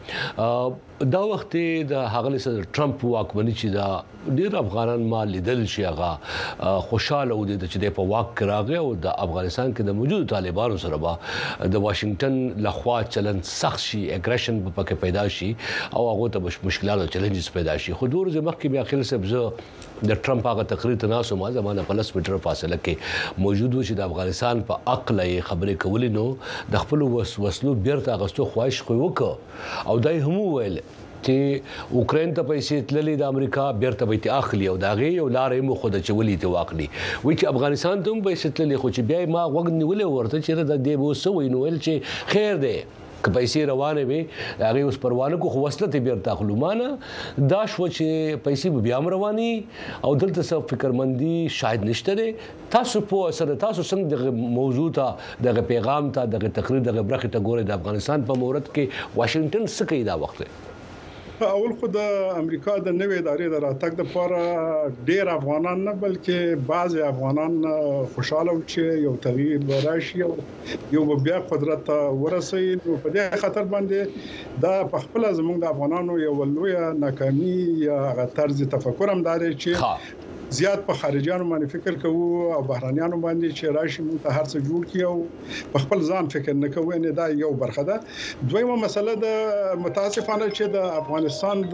دا وخت د هغه صدر ټرمپ واکمني چې دا ډیر افغانان ما لیدل چې هغه خوشاله و چې د په واک راغی او د افغانستان کې د موجود طالبانو سره به د واشنگټن لخوا چلن سخت شي اګریشن په پکې پیدا شي او هغه ته مشکلات او چیلنجز پیدا شي خو دور زمخ کې بیا اخر سبزه د ټرمپ هغه تقریر تناسب ما زمانه 50 میټر فاصله کې موجود و چې د افغانستان په عقل خبرې کولې نو د خپل وسلو بیرته غستو خواهش خو وکړه او دای هم ویل چې اوکرين ته پیسې تللې د امریکا بیرته به ته اخلي او داغه یو لارې مو خود چولې ته واقعي وی چې افغانستان ته هم پیسې تللې خو چې بیا ما وګ نیولې ورته چې د دې وو سوې نو ول چې خیر دی که پیسې روانه وي هغه اوس پروانه کو خو وسلته بیرته اخلومانه دا شو چې پیسې بیا رواني او دلته څه فکرمندي شاید نشته تاسو په سره تاسو څنګه د موضوع ته د پیغام ته د تقریر د برخه ته ګوره د افغانستان په مورد کې واشنگټن څه کوي دا وخت اول خو د امریکا د نوې ادارې د راتګ د لپاره ډېر افغانان نه بلکې بعض افغانان خوشاله و چې یو تغییر راشي او یو بیا قدرت ورسي نو په دې خاطر باندې دا په خپل زموږ د افغانانو یو لوی ناکامي یا طرز تفکر هم داري چې زیات په خارجيانو باندې فکر کوو او بهرانيانو باندې چې راشي موږ ته هر څه جوړ کیو په خپل ځان فکر نه کوو نه دا یو برخه ده دویمه مسله د متاسفانه چې د افغانستان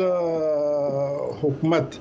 د حکومت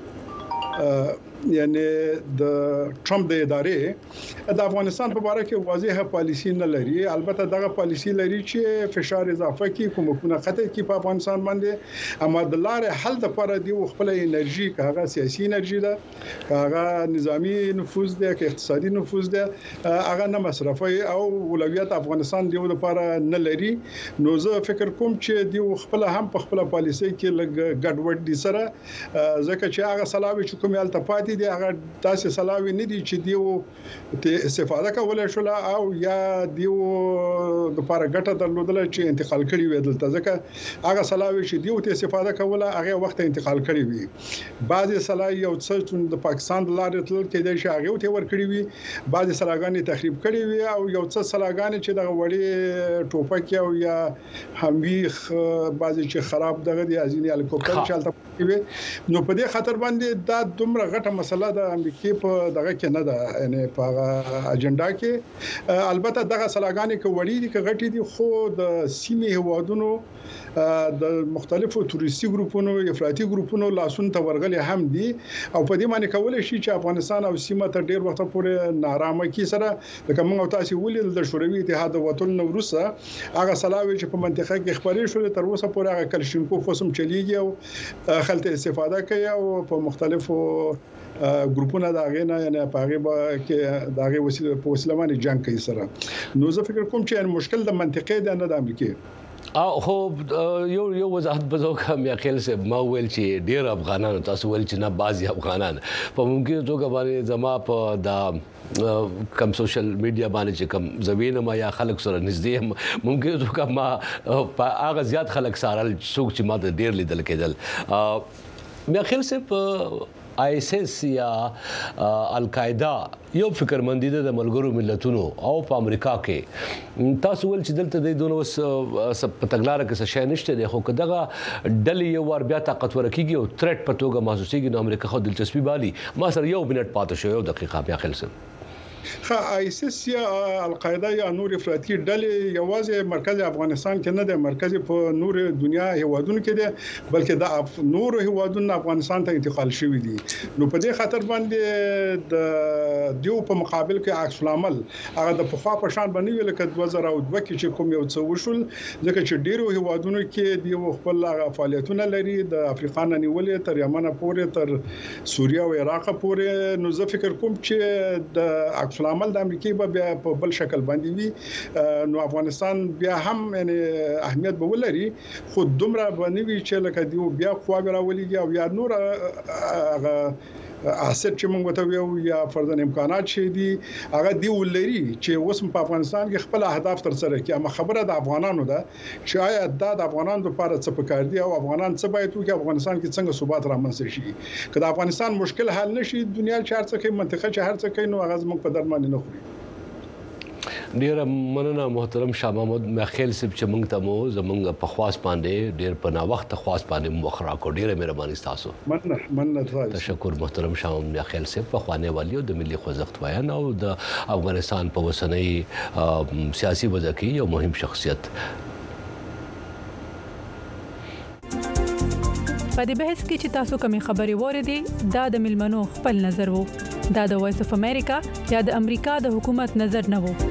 یعنی د ټرمپ د ادارې د افغانستان په اړه کې واضحه پالیسی نه لري البته دغه پالیسی لري چې فشار اضافه کی کومه خطر کی په افغانستان باندې اما د لارې حل د لپاره دی خپل انرژي کاغه سیاسي انرژي ده کاغه نظامی نفوذ ده که اقتصادي نفوذ ده هغه نه مصرفي او اولویت افغانستان دی لپاره نه لري نو زه فکر کوم چې دی خپل هم په خپل پالیسی کې لګ ګډوډ دي سره ځکه چې هغه سلاوي چې کوم التفاتی دي هغه تاسو سلاوي نه دي چې دیو استفاده کولای شو او یا دیو د لپاره ګټه درلودل چې انتقال کړي وي دلته ځکه هغه سلاوي چې دیو ته استفاده کوله هغه وخت انتقال کړي وي بعضي سلاوي یو څه د پاکستان د لارې تل کې د شاغو ته ور کړی وي بعضي سلاګانې تخریب کړي وي او یو څه سلاګانې چې د وړي ټوپک او یا همویخ بعضي چې خراب دغه دي ازینی هلیکوپټر چالتہ وي نو په دې خاطر باندې دا دومره غټه مسله د امریکای په دغه کې نه ده یعنی په اجنډا کې البته دغه سلاګانې کې وړي دي کې غټي دي خو د سیمې هوادونو د مختلفو توريستي ګروپونو افراطي ګروپونو لاسون ته ورغلي هم دي او په دې معنی کولای شي چې افغانستان او سیمه ته ډیر وخت پورې نارامه کی سره د کوم او تاسو ولې د شوروي اتحاد وطن نوروسه هغه سلاوي چې په منطقه کې خبرې شول تر اوسه پورې هغه کلشینکوف وسم چلیږي او خلک استفاده کوي او په مختلفو ګروپونه دا غینه یعنی په هغه کې دا غي وسیله باندې جنگ کوي سره نو زه فکر کوم چې مشکل د منطقې د نه د امریکای خو یو وضاحت بزو کوم یا خیال سے ما ویل چې ډیر افغانان تاسو ویل چې نه بعضي افغانان په ممکن توګه باندې زما په دا کم سوشل میډیا باندې چې کم زمينه ما یا خلک سره نږدې ممکن توګه ما په هغه زیات خلک سره څوک چې ما د ډیر لیدل کېدل مې خیال سے په ISIS یا القاعده یو فکرمندي د ملګرو ملتونو او په امریکا کې تاسو ول چې دلته د دونو په تګلارې کې څه شي نشته دی خو کداغه ډلې یو ور بیا طاقت ورکیږي او تھریټ په توګه محسوسيږي نو امریکا خو دلچسپي بالي ما سره یو منټ پاتې شو یو دقیقه بیا خلص ISIS یا القاعده یا نور افراطي ډلې یوازې مرکز افغانستان کې نه ده مرکز په نور دنیا هیوادونو کې ده بلکې د نور هیوادونو افغانستان ته انتقال شوی دي نو په دې خاطر باندې د دیو په مقابل کې عکس العمل هغه د پخوا په شان باندې ویل کې 2002 کې چې کوم یو څه وشول ځکه چې ډیرو هیوادونو کې دیو خپل فعالیتونه لري د افریقا نه نیولې تر یمن پورې تر سوریه او عراق پورې نو زه فکر کوم چې د عمل د امریکای بیا په بل شکل باندې وي نو افغانستان بیا هم یعنی اهمیت به ولري خو دومره باندې وی چې لکه دیو بیا خو راولېږي او یا نور اسټ چې موږ ته ویو یا فرضاً امکانات شي دي هغه دی ولري چې اوس په افغانستان کې خپل اهداف تر سره کوي اما خبره د افغانانو ده چې آیا د افغانانو لپاره څه پکار دي او افغانان څه باید وکړي افغانستان کې څنګه ثبات رامنځته شي کله افغانستان مشکل حل نشي دنیا چارڅه کې منطقه چې هر څه کوي نو هغه موږ په درمان نه خوري ډیر مننه محترم شاه محمود مخیل صاحب چې موږ ته مو زموږ په خواص باندې ډیر په نا وخت خواص باندې مخرا کو ډیره مهرباني تاسو مننه تشکر محترم شاه محمود مخیل صاحب په خوانه والیو د ملي خوځښت ویان او د افغانستان په وسنۍ سیاسي وضع کې یو مهم شخصیت په دې بحث کې چې تاسو کومې خبرې وریدي دا د ملمنو خپل نظر وو دا د وایس اف امریکا یا د امریکا د حکومت نظر نه وو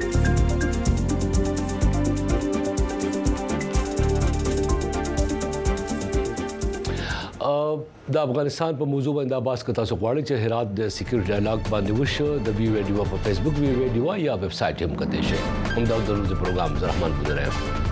د افغانستان په موضوع باندې باس کتا سو غواړي چې هرات د سکیورټي ډایلاګ باندې وشو د وی ویډیو په فیسبوک وی ویډیو یا ویب سټ هم کته شي هم دا د پروګرام زرحمان بودره